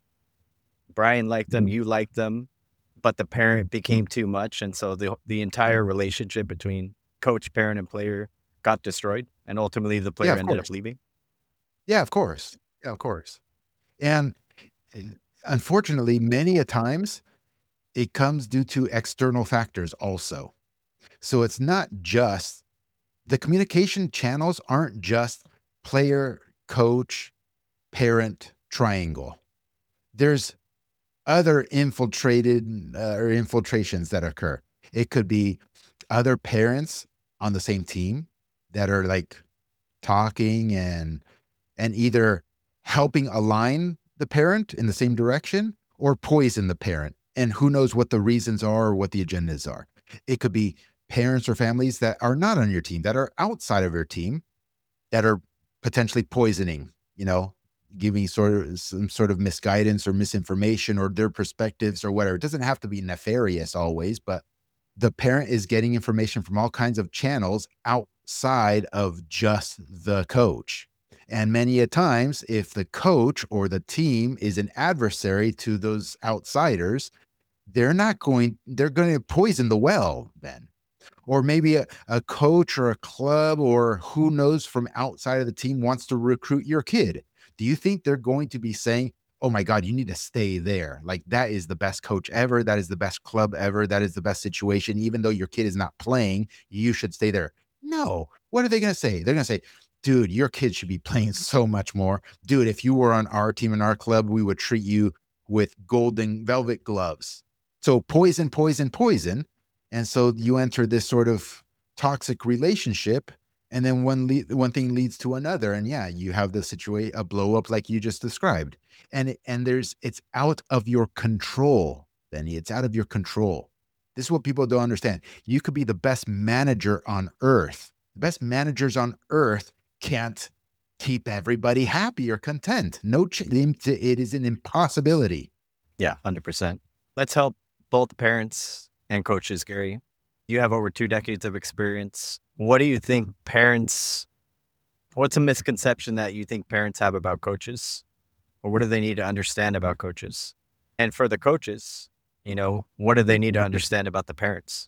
Brian liked them, you liked them, but the parent became too much, and so the entire relationship between coach, parent, and player got destroyed, and ultimately the Yeah, player of ended course. up leaving? Yeah, of course. Yeah, of course. And unfortunately, many a times it comes due to external factors also. So it's not just the communication channels aren't just player, coach, parent triangle. There's other infiltrated or infiltrations that occur. It could be other parents on the same team that are like talking and either helping align the parent in the same direction or poison the parent. And who knows what the reasons are or what the agendas are. It could be parents or families that are not on your team, that are outside of your team, that are potentially poisoning, giving sort of some sort of misguidance or misinformation or their perspectives or whatever. It doesn't have to be nefarious always, but the parent is getting information from all kinds of channels outside of just the coach. And many a times, if the coach or the team is an adversary to those outsiders, they're going to poison the well then. Or maybe a coach or a club or who knows from outside of the team wants to recruit your kid. Do you think they're going to be saying, oh my God, you need to stay there? Like that is the best coach ever. That is the best club ever. That is the best situation. Even though your kid is not playing, you should stay there. No. What are they going to say? They're going to say, dude, your kid should be playing so much more. Dude, if you were on our team in our club, we would treat you with golden velvet gloves. So poison, poison, poison. And so you enter this sort of toxic relationship, and then one thing leads to another, and yeah, you have the situation, a blow up like you just described, and it's out of your control, Benny. It's out of your control. This is what people don't understand. You could be the best manager on earth. The best managers on earth can't keep everybody happy or content. It is an impossibility. Yeah, 100%. Let's help both parents and coaches, Gary. You have over 2 decades of experience. What do you think what's a misconception that you think parents have about coaches? Or what do they need to understand about coaches? And for the coaches, what do they need to understand about the parents?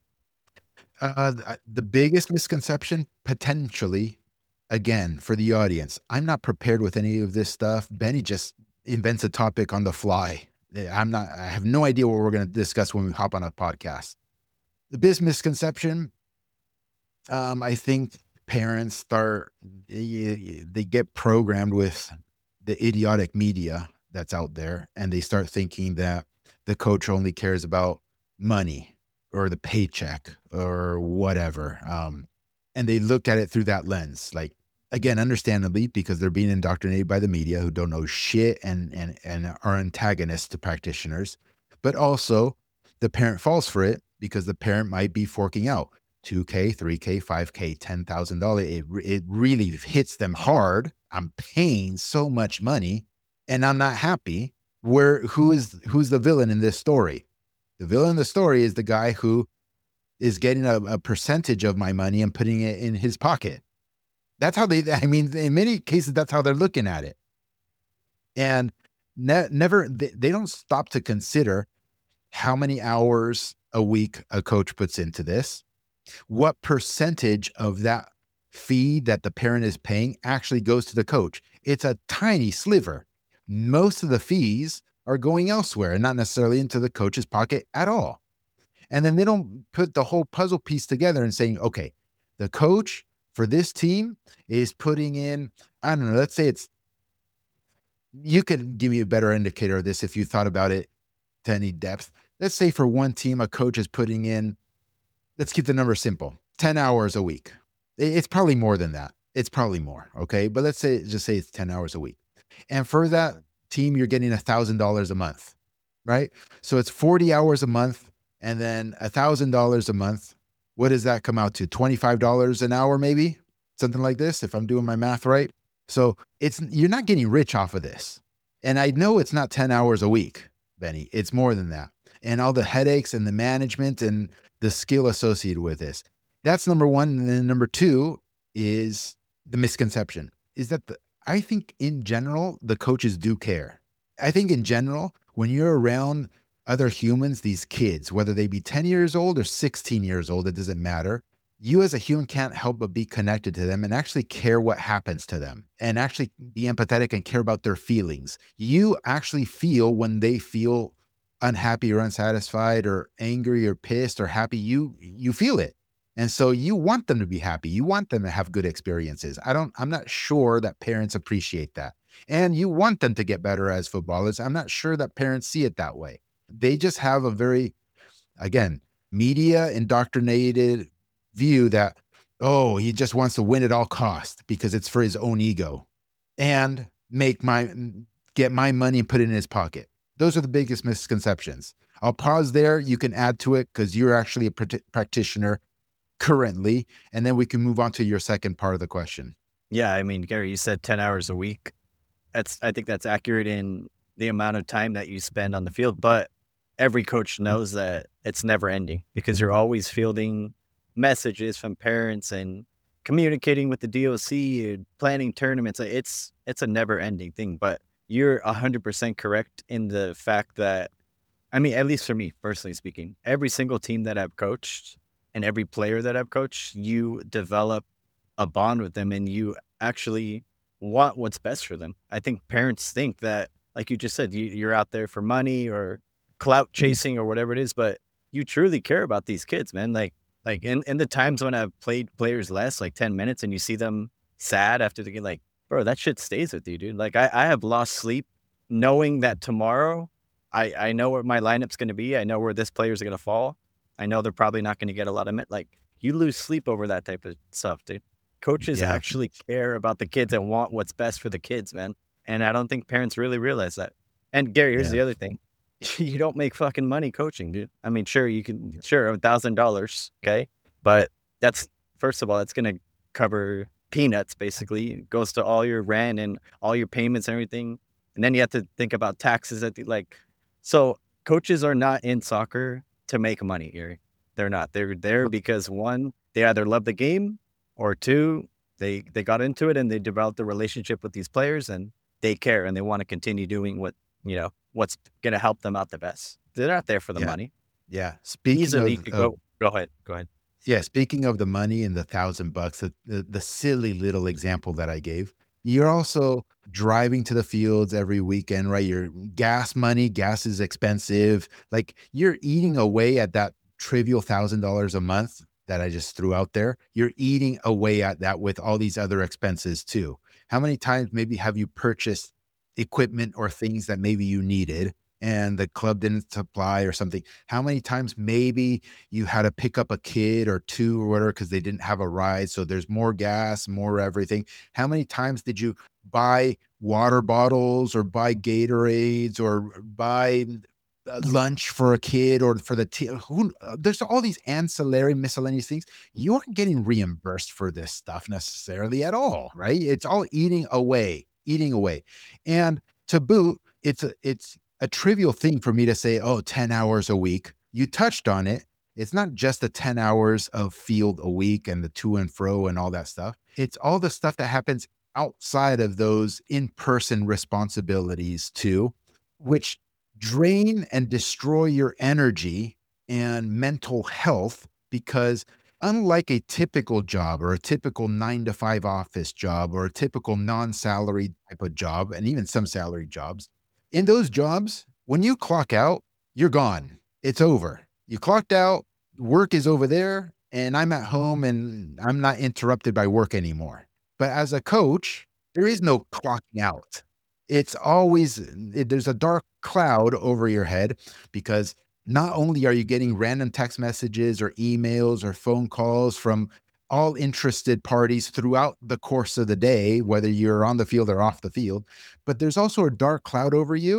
The biggest misconception, potentially, again, for the audience, I'm not prepared with any of this stuff. Benny just invents a topic on the fly. I have no idea what we're going to discuss when we hop on a podcast. The biggest misconception, I think parents they get programmed with the idiotic media that's out there, and they start thinking that the coach only cares about money or the paycheck or whatever. And they look at it through that lens, like, again, understandably, because they're being indoctrinated by the media who don't know shit and are antagonists to practitioners. But also the parent falls for it because the parent might be forking out $2K, $3K, $5K, $10,000. It really hits them hard. I'm paying so much money and I'm not happy. Who's the villain in this story? The villain in the story is the guy who is getting a percentage of my money and putting it in his pocket. That's how in many cases, that's how they're looking at it. And they don't stop to consider how many hours a week a coach puts into this, what percentage of that fee that the parent is paying actually goes to the coach. It's a tiny sliver. Most of the fees are going elsewhere and not necessarily into the coach's pocket at all. And then they don't put the whole puzzle piece together and saying, okay, the coach for this team is putting in, I don't know, let's say you could give me a better indicator of this if you thought about it to any depth. Let's say for one team, a coach is putting in, let's keep the number simple, 10 hours a week. It's probably more than that. It's probably more. Okay. But let's just say it's 10 hours a week. And for that team, you're getting $1,000 a month, right? So it's 40 hours a month and then $1,000 a month. What does that come out to? $25 an hour, maybe something like this, if I'm doing my math right. So you're not getting rich off of this. And I know it's not 10 hours a week, Benny. It's more than that. And all the headaches and the management and the skill associated with this. That's number one. And then number two is the misconception is that I think in general, the coaches do care. I think in general, when you're around other humans, these kids, whether they be 10 years old or 16 years old, it doesn't matter. You as a human can't help but be connected to them and actually care what happens to them and actually be empathetic and care about their feelings. You actually feel when they feel unhappy or unsatisfied or angry or pissed or happy, you feel it. And so you want them to be happy. You want them to have good experiences. I'm not sure that parents appreciate that. And you want them to get better as footballers. I'm not sure that parents see it that way. They just have a very, again, media indoctrinated view that, oh, he just wants to win at all costs because it's for his own ego and get my money and put it in his pocket. Those are the biggest misconceptions. I'll pause there. You can add to it because you're actually a practitioner currently, and then we can move on to your second part of the question. Yeah, I mean, Gary, you said 10 hours a week. I think that's accurate in the amount of time that you spend on the field, but every coach knows that it's never ending because you're always fielding messages from parents and communicating with the DOC and planning tournaments. It's a never ending thing, but you're 100% correct in the fact that, I mean, at least for me, personally speaking, every single team that I've coached and every player that I've coached, you develop a bond with them and you actually want what's best for them. I think parents think that, like you just said, you're out there for money or clout chasing or whatever it is, but you truly care about these kids, man. Like in the times when I've played players less, like 10 minutes and you see them sad after the game, like, bro, that shit stays with you, dude. Like I have lost sleep knowing that tomorrow I know where my lineup's going to be. I know where this player's going to fall. I know they're probably not going to get a lot of like you lose sleep over that type of stuff, dude. Coaches actually care about the kids and want what's best for the kids, man. And I don't think parents really realize that. And Gary, here's the other thing. You don't make fucking money coaching, dude. I mean, sure, you can, $1,000, okay? But that's, first of all, it's going to cover peanuts, basically. It goes to all your rent and all your payments and everything. And then you have to think about taxes so coaches are not in soccer to make money, Gary. They're not. They're there because one, they either love the game, or two, they got into it and they developed a relationship with these players and they care and they want to continue doing what's going to help them out the best. They're not there for the money. Yeah. Speaking go ahead. Yeah. Speaking of the money and the $1,000, the silly little example that I gave, you're also driving to the fields every weekend, right? Your gas is expensive. Like you're eating away at that trivial $1,000 a month that I just threw out there. You're eating away at that with all these other expenses too. How many times maybe have you purchased equipment or things that maybe you needed and the club didn't supply or something? How many times maybe you had to pick up a kid or two or whatever because they didn't have a ride, so there's more gas, more everything? How many times did you buy water bottles or buy Gatorades or buy lunch for a kid or for the team? There's all these ancillary miscellaneous things. You aren't getting reimbursed for this stuff necessarily at all, right? It's all eating away. And to boot, it's a trivial thing for me to say, 10 hours a week. You touched on it. It's not just the 10 hours of field a week and the to and fro and all that stuff. It's all the stuff that happens outside of those in-person responsibilities too, which drain and destroy your energy and mental health, because unlike a typical job or a typical 9-to-5 office job or a typical non-salary type of job, and even some salary jobs, in those jobs, when you clock out, you're gone. It's over. You clocked out, work is over there, and I'm at home and I'm not interrupted by work anymore. But as a coach, there is no clocking out. It's always, there's a dark cloud over your head, because not only are you getting random text messages or emails or phone calls from all interested parties throughout the course of the day, whether you're on the field or off the field, but there's also a dark cloud over you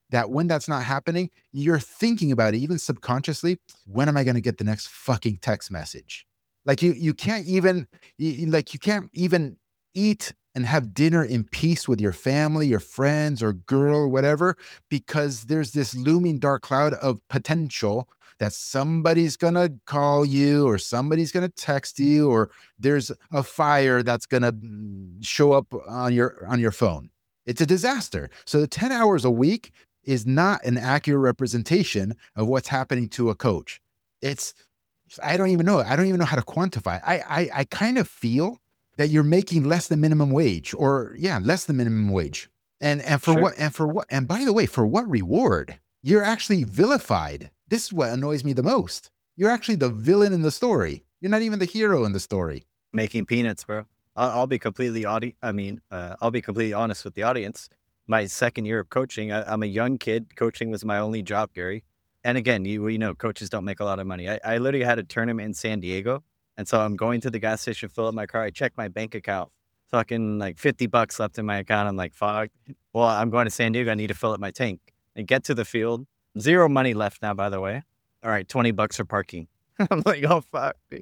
that when that's not happening, you're thinking about it, even subconsciously. When am I going to get the next fucking text message? Like you can't even you can't even eat and have dinner in peace with your family, your friends, or girl, or whatever, because there's this looming dark cloud of potential that somebody's gonna call you, or somebody's gonna text you, or there's a fire that's gonna show up on your phone. It's a disaster. So the 10 hours a week is not an accurate representation of what's happening to a coach. It's I don't even know. I don't even know how to quantify. I kind of feel that you're making less than minimum wage, or yeah, less than minimum wage. And for Sure. what? And for what? And by the way, for what reward? You're actually vilified. This is what annoys me the most. You're actually the villain in the story. You're not even the hero in the story. Making peanuts, bro. I'll be completely I'll be completely honest with the audience. My second year of coaching, I'm a young kid. Coaching was my only job, Gary. And again, you know, coaches don't make a lot of money. I literally had a tournament in San Diego. And so I'm going to the gas station, fill up my car. I check my bank account, fucking like $50 left in my account. I'm like, fuck. Well, I'm going to San Diego. I need to fill up my tank and get to the field. Zero money left now, by the way. All right, $20 for parking. I'm like, oh, fuck. Dude.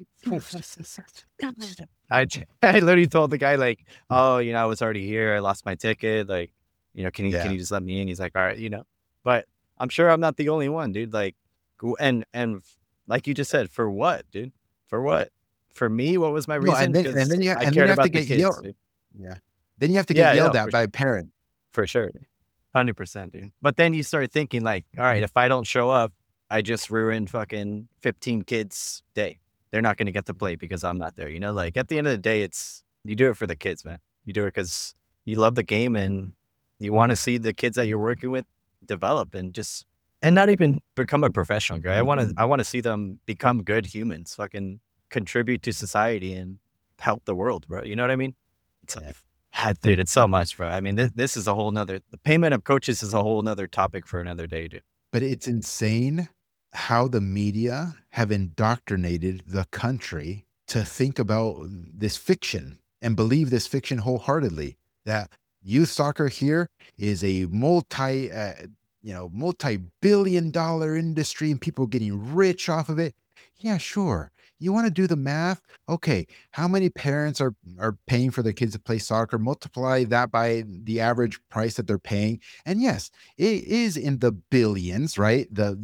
I literally told the guy, like, oh, you know, I was already here. I lost my ticket. Like, you know, can you just let me in? He's like, all right, you know. But I'm sure I'm not the only one, dude. Like, and like you just said, for what, dude? For what? For me, what was my No, reason? and then Because I and then cared you have to about the get kids, yelled. dude. Yeah. Then you have to Yeah, get yeah, yelled at by a parent. for sure. 100%, dude. But then you start thinking like, all right, if I don't show up, I just ruined fucking 15 kids' day. They're not going to get to play because I'm not there. You know, like at the end of the day, you do it for the kids, man. You do it because you love the game and you want to see the kids that you're working with develop and not even become a professional guy. I want to see them become good humans, fucking contribute to society and help the world, bro. You know what I mean? It's dude, it's so much, bro. I mean, this is a whole nother, the payment of coaches is a whole nother topic for another day, dude. But it's insane how the media have indoctrinated the country to think about this fiction and believe this fiction wholeheartedly, that youth soccer here is a multi-billion dollar industry and people getting rich off of it. Yeah, sure. You want to do the math? Okay, how many parents are paying for their kids to play soccer? Multiply that by the average price that they're paying. And yes, it is in the billions, right?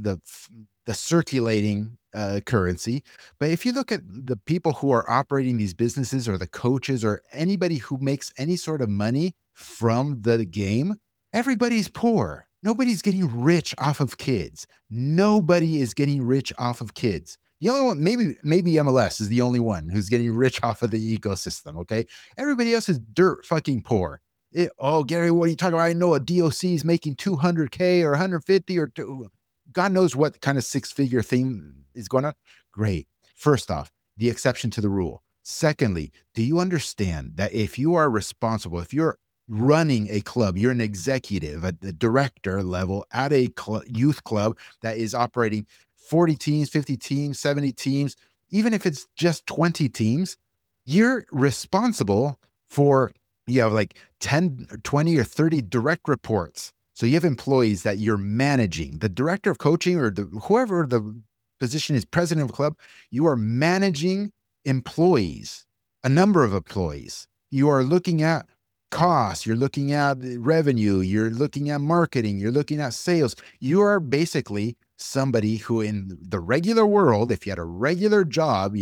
The circulating currency. But if you look at the people who are operating these businesses, or the coaches, or anybody who makes any sort of money from the game, everybody's poor. Nobody's getting rich off of kids. Nobody is getting rich off of kids. The only one, maybe MLS is the only one who's getting rich off of the ecosystem. Okay, everybody else is dirt fucking poor. Oh, Gary, what are you talking about? I know a DOC is making 200K or 150 or God knows what kind of six-figure thing is going on. Great. First off, the exception to the rule. Secondly, do you understand that if you are responsible, if you're running a club, you're an executive at the director level at a youth club that is operating 40 teams, 50 teams, 70 teams, even if it's just 20 teams, you're responsible for, you have like 10, 20, or 30 direct reports. So you have employees that you're managing. The director of coaching, or whoever the position is, president of a club, you are managing employees, a number of employees. You are looking at costs, you're looking at revenue, you're looking at marketing, you're looking at sales. You are basically somebody who, in the regular world, if you had a regular job,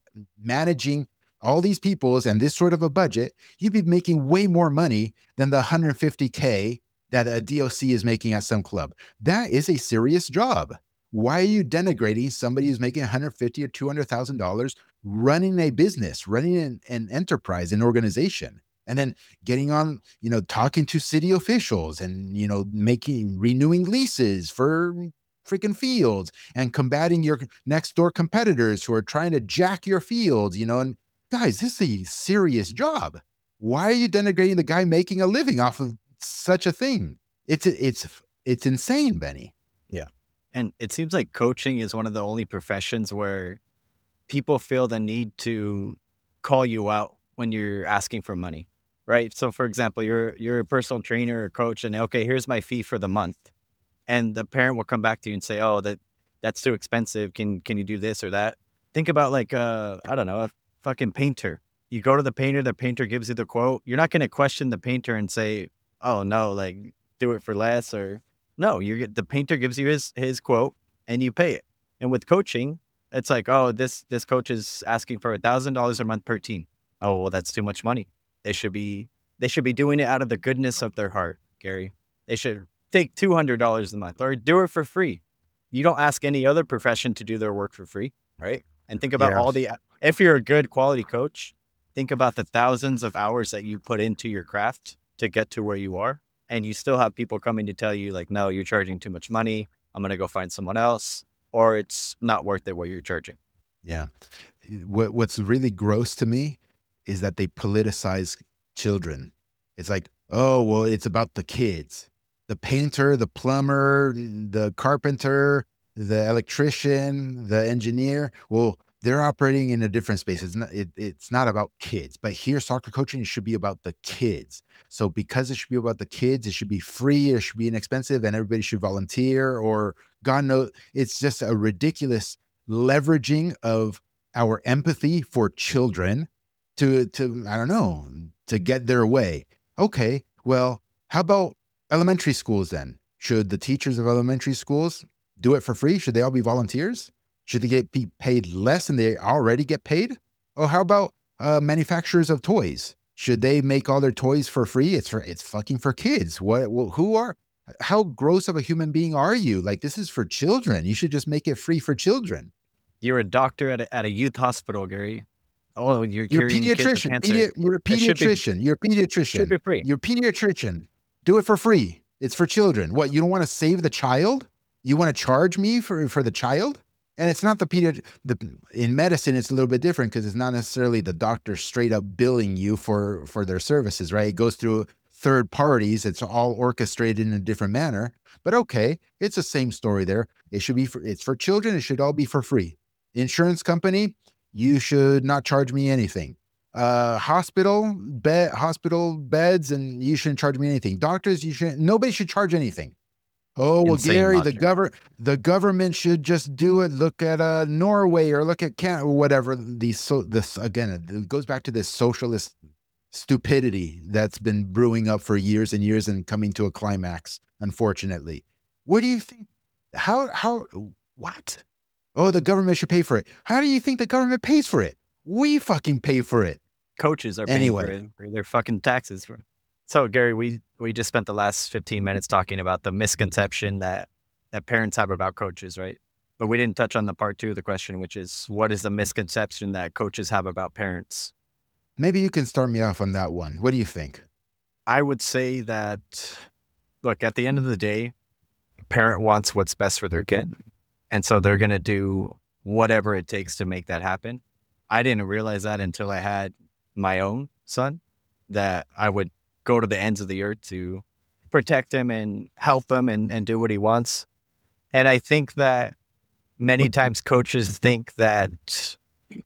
managing all these peoples and this sort of a budget, you'd be making way more money than the 150K that a DOC is making at some club. That is a serious job. Why are you denigrating somebody who's making $150,000 or $200,000 running a business, running an enterprise, an organization, and then getting on, talking to city officials and, renewing leases for freaking fields and combating your next door competitors who are trying to jack your fields, and guys, this is a serious job. Why are you denigrating the guy making a living off of such a thing? It's insane, Benny. Yeah. And it seems like coaching is one of the only professions where people feel the need to call you out when you're asking for money, right? So for example, you're a personal trainer or coach and okay, here's my fee for the month. and the parent will come back to you and say, "Oh, that's too expensive. Can you do this or that?" Think about like I don't know, a fucking painter. You go to the painter gives you the quote. You're not going to question the painter and say, "Oh no, like do it for less," or no. The painter gives you his quote and you pay it. And with coaching, it's like, "Oh, this coach is asking for $1,000 a month per team." Oh, well, that's too much money. They should be they should be doing it out of the goodness of their heart, Gary. They should take $200 a month or do it for free. You don't ask any other profession to do their work for free, right? And think about Yeah. if you're a good quality coach, think about the thousands of hours that you put into your craft to get to where you are. And you still have people coming to tell you like, no, you're charging too much money. I'm going to go find someone else, or it's not worth it what you're charging. Yeah. What's really gross to me is that they politicize children. It's like, oh, well, it's about the kids, the painter, the plumber, the carpenter, the electrician, the engineer. Well, they're operating in a different space. It's not about kids, but here soccer coaching should be about the kids. So because it should be about the kids, it should be free, it should be inexpensive, and everybody should volunteer, or God knows, it's just a ridiculous leveraging of our empathy for children to I don't know, to get their way. Okay, well, how about elementary schools then? Should the teachers of elementary schools do it for free? Should they all be volunteers? Should they be paid less than they already get paid? Oh, how about manufacturers of toys? Should they make all their toys for free? It's fucking for kids. How gross of a human being are you? Like, this is for children. You should just make it free for children. You're a doctor at a youth hospital, Gary. Oh, you're You're a curing kids of pediatrician. cancer. You're a pediatrician. You're a Should pediatrician. be free. You're a pediatrician. Do it for free. It's for children. What, you don't want to save the child? You want to charge me for the child? And it's not in medicine, it's a little bit different because it's not necessarily the doctor straight up billing you for their services, right? It goes through third parties. It's all orchestrated in a different manner. But okay, it's the same story there. It's for children. It should all be for free. Insurance company, you should not charge me anything. Hospital beds, and you shouldn't charge me anything. Doctors, nobody should charge anything. Oh, well, Insane Gary, logic. the government should just do it. Look at Norway, or look at Canada, or whatever. This again, it goes back to this socialist stupidity that's been brewing up for years and years and coming to a climax, unfortunately. What do you think? What? Oh, the government should pay for it. How do you think the government pays for it? We fucking pay for it. Coaches are paying for Anyway, it, for their fucking taxes. So, Gary, we just spent the last 15 minutes talking about the misconception that parents have about coaches, right? But we didn't touch on the part 2 of the question, which is, what is the misconception that coaches have about parents? maybe you can start me off on that one. What do you think? I would say that, look, at the end of the day, a parent wants what's best for their kid. And so they're going to do whatever it takes to make that happen. I didn't realize that until I had my own son, that I would go to the ends of the earth to protect him and help him and do what he wants. And I think that many times coaches think that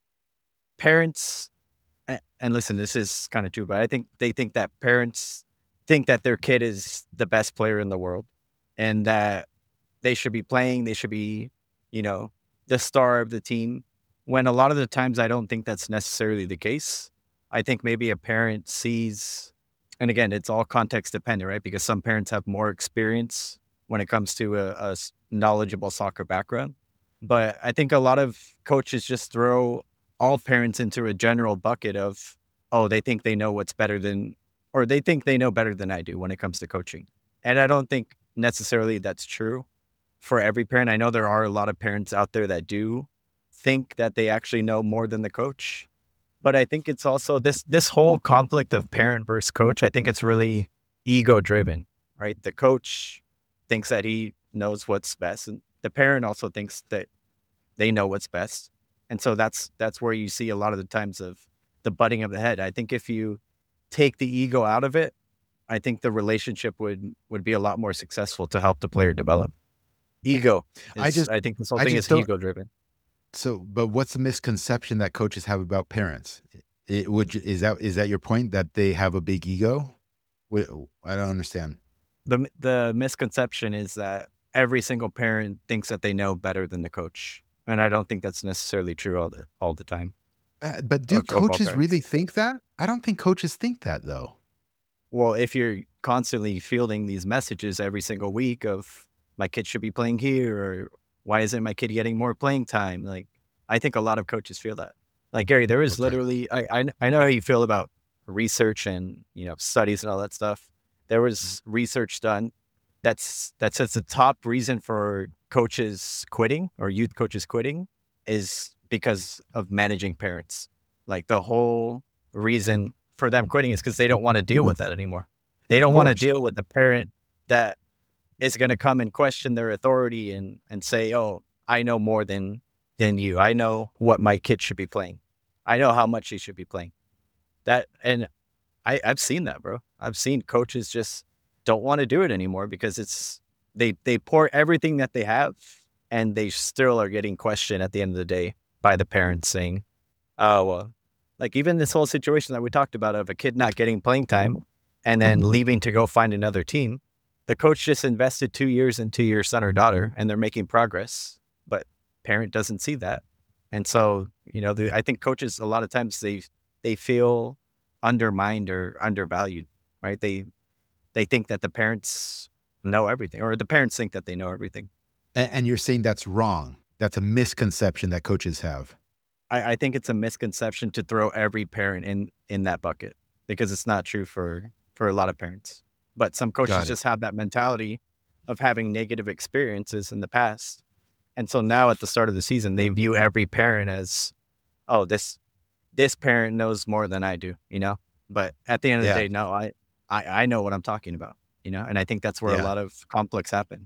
parents, and listen, this is kind of true, but I think they think that parents think that their kid is the best player in the world and that they should be playing, they should be, the star of the team. When a lot of the times I don't think that's necessarily the case. I think maybe a parent sees, and again, it's all context dependent, right? Because some parents have more experience when it comes to a knowledgeable soccer background. But I think a lot of coaches just throw all parents into a general bucket of, oh, they think they know what's better than, or they think they know better than I do when it comes to coaching. And I don't think necessarily that's true for every parent. I know there are a lot of parents out there that do think that they actually know more than the coach. But I think it's also this whole conflict of parent versus coach. I think it's really ego driven, right? The coach thinks that he knows what's best, and the parent also thinks that they know what's best. And so that's where you see a lot of the times of the butting of the head. I think if you take the ego out of it, I think the relationship would be a lot more successful to help the player develop. Ego I think this whole I thing just is don't. ego driven. So, but what's the misconception that coaches have about parents? Is that your point, that they have a big ego? I don't understand. The misconception is that every single parent thinks that they know better than the coach. And I don't think that's necessarily true all the time. But do Of all coaches really parents. think that? I don't think coaches think that though. Well, if you're constantly fielding these messages every single week of my kid should be playing here, or why isn't my kid getting more playing time? Like, I think a lot of coaches feel that. Like, Gary, there is Okay. literally, I know how you feel about research and, studies and all that stuff. There was research done that says the top reason for coaches quitting or youth coaches quitting is because of managing parents. Like, the whole reason for them quitting is because they don't want to deal with that anymore. They Of don't want to course. deal with the parent that is going to come and question their authority and say, "Oh, I know more than you. I know what my kid should be playing. I know how much he should be playing." That and I've seen that, bro. I've seen coaches just don't want to do it anymore because they pour everything that they have, and they still are getting questioned at the end of the day by the parents saying, "Oh, well," like even this whole situation that we talked about of a kid not getting playing time and then leaving to go find another team. The coach just invested 2 years into your son or daughter, and they're making progress, but parent doesn't see that. And so, I think coaches a lot of times they feel undermined or undervalued, right? They think that the parents know everything, or the parents think that they know everything. And you're saying that's wrong. That's a misconception that coaches have. I think it's a misconception to throw every parent in that bucket because it's not true for a lot of parents. But some coaches Got it. just have that mentality of having negative experiences in the past. And so now at the start of the season, they view every parent as, oh, this parent knows more than I do, But at the end of the Yeah. day, no, I know what I'm talking about, and I think that's where a Yeah. lot of conflicts happen.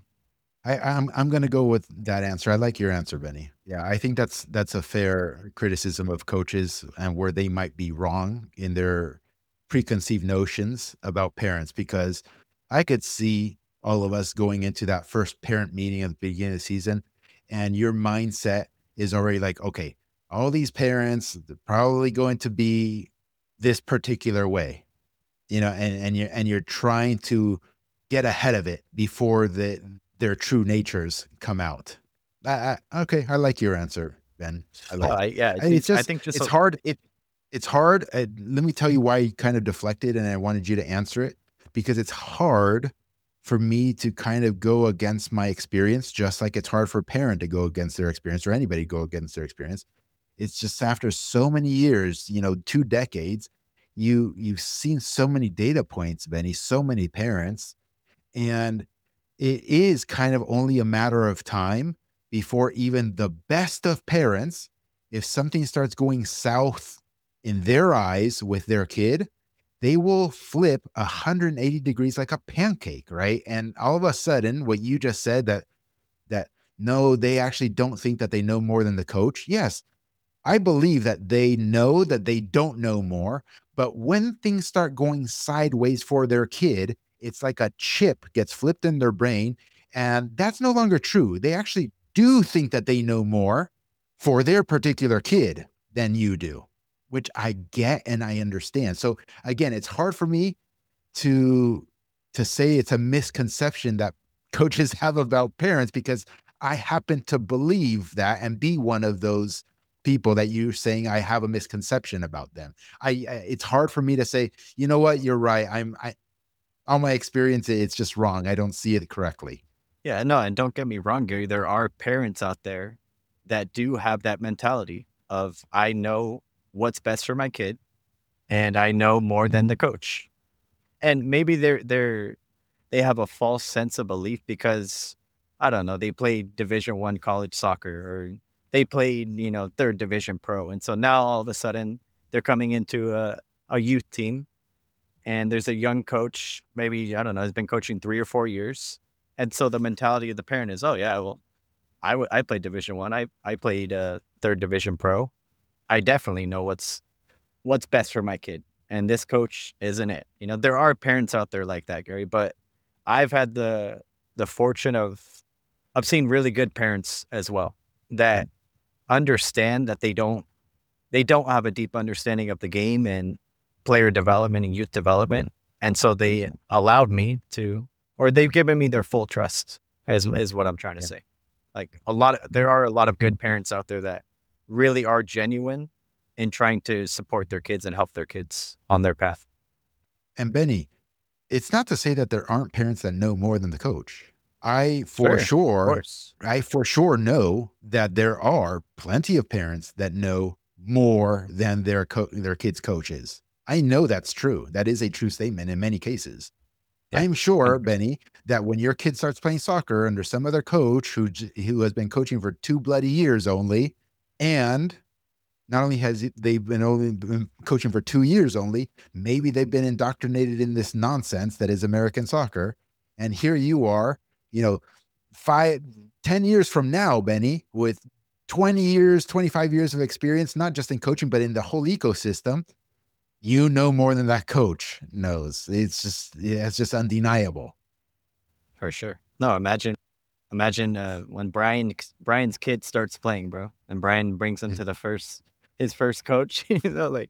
I'm gonna go with that answer. I like your answer, Benny. Yeah, I think that's a fair criticism of coaches and where they might be wrong in their preconceived notions about parents, because I could see all of us going into that first parent meeting at the beginning of the season, and your mindset is already like, okay, all these parents, they're probably going to be this particular way, and you're trying to get ahead of it before their true natures come out. Okay, I like your answer, Ben. I like. Yeah, It's I just think just it's hard. It's hard. Let me tell you why you kind of deflected, and I wanted you to answer it because it's hard for me to kind of go against my experience, just like it's hard for a parent to go against their experience or anybody to go against their experience. It's just after so many years, 2 decades, you've seen so many data points, Benny, so many parents, and it is kind of only a matter of time before even the best of parents, if something starts going south in their eyes with their kid, they will flip 180 degrees like a pancake, right? And all of a sudden, what you just said, that no, they actually don't think that they know more than the coach. Yes, I believe that they know that they don't know more, but when things start going sideways for their kid, it's like a chip gets flipped in their brain, and that's no longer true. They actually do think that they know more for their particular kid than you do, which I get and I understand. So again, it's hard for me to say it's a misconception that coaches have about parents because I happen to believe that and be one of those people that you're saying I have a misconception about them. It's hard for me to say, you know what, you're right. I all my experience, it's just wrong. I don't see it correctly. Yeah, no, and don't get me wrong, Gary. There are parents out there that do have that mentality of I know what's best for my kid, and I know more than the coach. And maybe they have a false sense of belief because I don't know, they played Division 1 college soccer, or they played, third division pro. And so now all of a sudden they're coming into a youth team, and there's a young coach, maybe, I don't know, has been coaching 3 or 4 years. And so the mentality of the parent is, oh yeah, well, I played Division 1. I played third division pro. I definitely know what's best for my kid. And this coach isn't it. There are parents out there like that, Gary, but I've had the fortune of seeing really good parents as well that understand that they don't have a deep understanding of the game and player development and youth development. And so they allowed me to, or they've given me their full trust. is what I'm trying to say. Like there are a lot of good parents out there that really are genuine in trying to support their kids and help their kids on their path. And Benny, it's not to say that there aren't parents that know more than the coach. I for Sure, of sure, course. I for sure know that there are plenty of parents that know more than their kids' coaches. I know that's true. That is a true statement in many cases. Yeah, I'm sure, 100%. Benny, that when your kid starts playing soccer under some other coach who has been coaching for 2 bloody years only, and not only has they've been coaching for 2 years only, maybe they've been indoctrinated in this nonsense that is American soccer. And here you are, you know, 10 years from now, Benny, with 20 years, 25 years of experience, not just in coaching, but in the whole ecosystem. You know more than that coach knows. It's just undeniable. For sure. No, imagine when Brian's kid starts playing, bro, and Brian brings him to his first coach. Like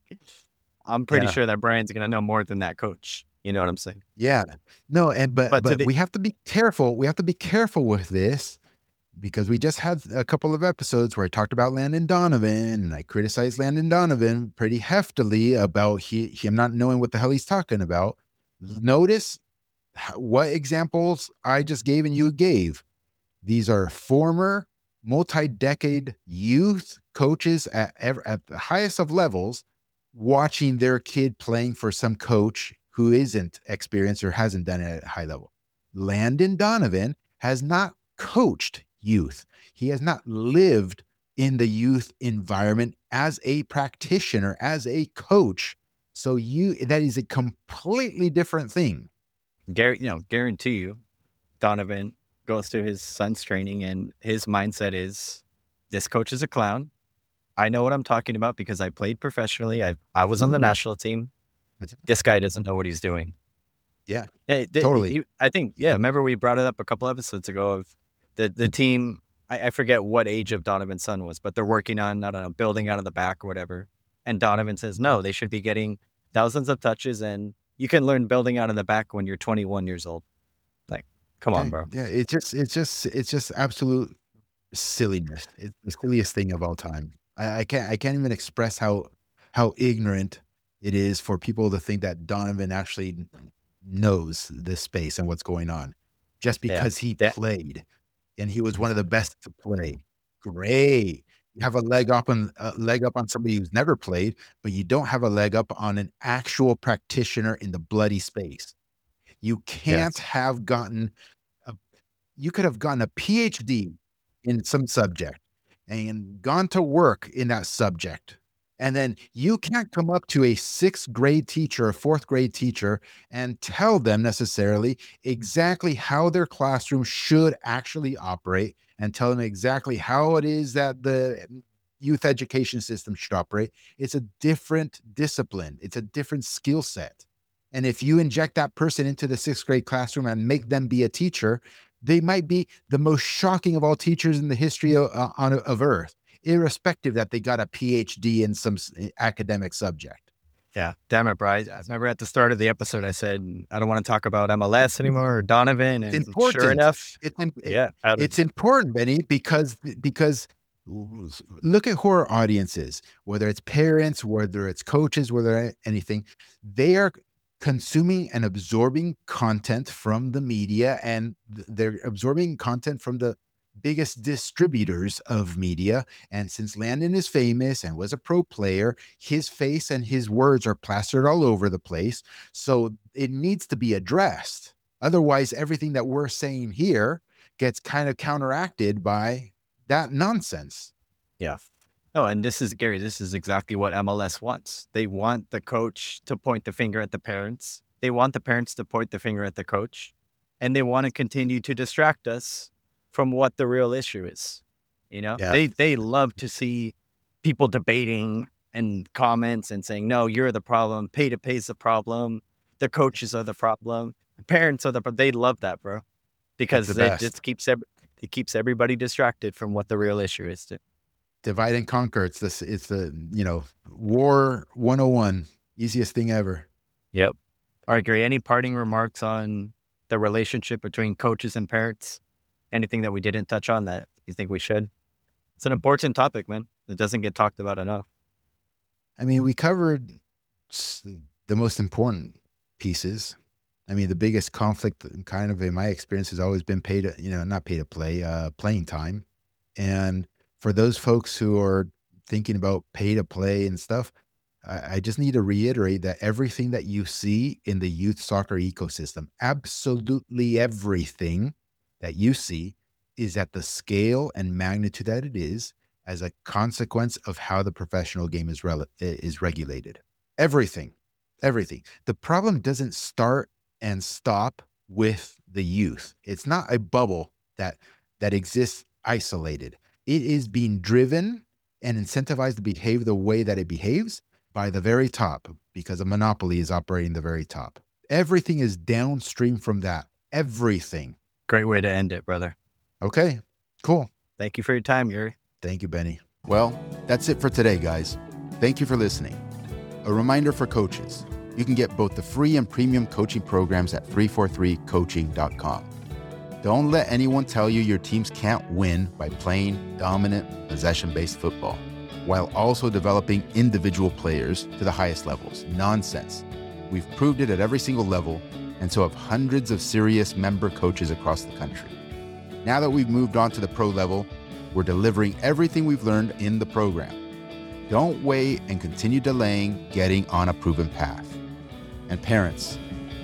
I'm pretty Yeah. sure that Brian's gonna know more than that coach. You know what I'm saying? Yeah. No, and But to but the we have to be careful. We have to be careful with this because we just had a couple of episodes where I talked about Landon Donovan and I criticized Landon Donovan pretty heftily about him not knowing what the hell he's talking about. Notice what examples I just gave and you gave. These are former multi-decade youth coaches at the highest of levels watching their kid playing for some coach who isn't experienced or hasn't done it at a high level. Landon Donovan has not coached youth. He has not lived in the youth environment as a practitioner, as a coach. So that is a completely different thing. guarantee you, Donovan goes to his son's training and his mindset is, this coach is a clown. I know what I'm talking about because I played professionally. I was on the national team. This guy doesn't know what he's doing. Yeah, Hey, totally. I think, yeah, remember we brought it up a couple episodes ago of the team. I forget what age of Donovan's son was, but they're working on, I don't know, building out of the back or whatever. And Donovan says, no, they should be getting thousands of touches and you can learn building out of the back when you're 21 years old. Like, come on, Yeah, bro. yeah. It's just absolute silliness. It's the silliest thing of all time. I can't even express how ignorant it is for people to think that Donovan actually knows this space and what's going on, just Yeah. because he That, played and he was one of the best to play. Great. You have a leg up on somebody who's never played, but you don't have a leg up on an actual practitioner in the bloody space. You can't yes. have gotten a you could have gotten a PhD in some subject and gone to work in that subject. And then you can't come up to a sixth grade teacher, a fourth grade teacher, and tell them necessarily exactly how their classroom should actually operate and tell them exactly how it is that the youth education system should operate. It's a different discipline, it's a different skill set. And if you inject that person into the sixth grade classroom and make them be a teacher, they might be the most shocking of all teachers in the history of Earth, irrespective that they got a PhD in some academic subject. Yeah. Damn it, bro. I remember at the start of the episode, I said, I don't want to talk about MLS anymore or Donovan. It's And sure important. enough, It, yeah. it's important, Benny, because look at who our audience is, whether it's parents, whether it's coaches, whether anything, they are consuming and absorbing content from the media and they're absorbing content from the biggest distributors of media. And since Landon is famous and was a pro player, his face and his words are plastered all over the place. So it needs to be addressed. Otherwise, everything that we're saying here gets kind of counteracted by that nonsense. Yeah. Oh, and this is Gary. This is exactly what MLS wants. They want the coach to point the finger at the parents. They want the parents to point the finger at the coach, and they want to continue to distract us from what the real issue is. Yeah. They love to see people debating and comments and saying, "No, you're the problem. Pay to pay's the problem. The coaches are the problem. The parents are the problem." They love that, bro, It's the because it best. just it keeps everybody distracted from what the real issue is. Divide and conquer. It's the war 101, easiest thing ever. Yep. All right, Gary, any parting remarks on the relationship between coaches and parents Anything that we didn't touch on that you think we should? It's an important topic, man. It doesn't get talked about enough. I mean, we covered the most important pieces. I mean, the biggest conflict kind of in my experience has always been not pay to play, playing time. And for those folks who are thinking about pay to play and stuff, I just need to reiterate that everything that you see in the youth soccer ecosystem, absolutely everything that you see, is at the scale and magnitude that it is as a consequence of how the professional game is regulated. Everything. The problem doesn't start and stop with the youth. It's not a bubble that exists isolated. It is being driven and incentivized to behave the way that it behaves by the very top, because a monopoly is operating the very top. Everything is downstream from that. Everything. Great way to end it, brother. Okay, cool. Thank you for your time, Yuri. Thank you, Benny. Well, that's it for today, guys. Thank you for listening. A reminder for coaches, you can get both the free and premium coaching programs at 343coaching.com. Don't let anyone tell you your teams can't win by playing dominant, possession-based football, while also developing individual players to the highest levels. Nonsense. We've proved it at every single level, and so have hundreds of serious member coaches across the country. Now that we've moved on to the pro level, we're delivering everything we've learned in the program. Don't wait and continue delaying getting on a proven path. And parents,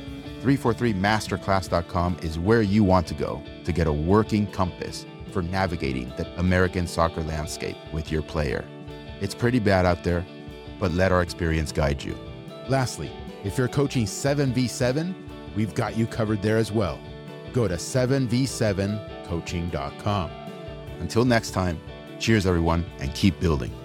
343masterclass.com is where you want to go to get a working compass for navigating the American soccer landscape with your player. It's pretty bad out there, but let our experience guide you. Lastly, if you're coaching 7v7, we've got you covered there as well. Go to 7v7coaching.com. Until next time, cheers everyone, and keep building.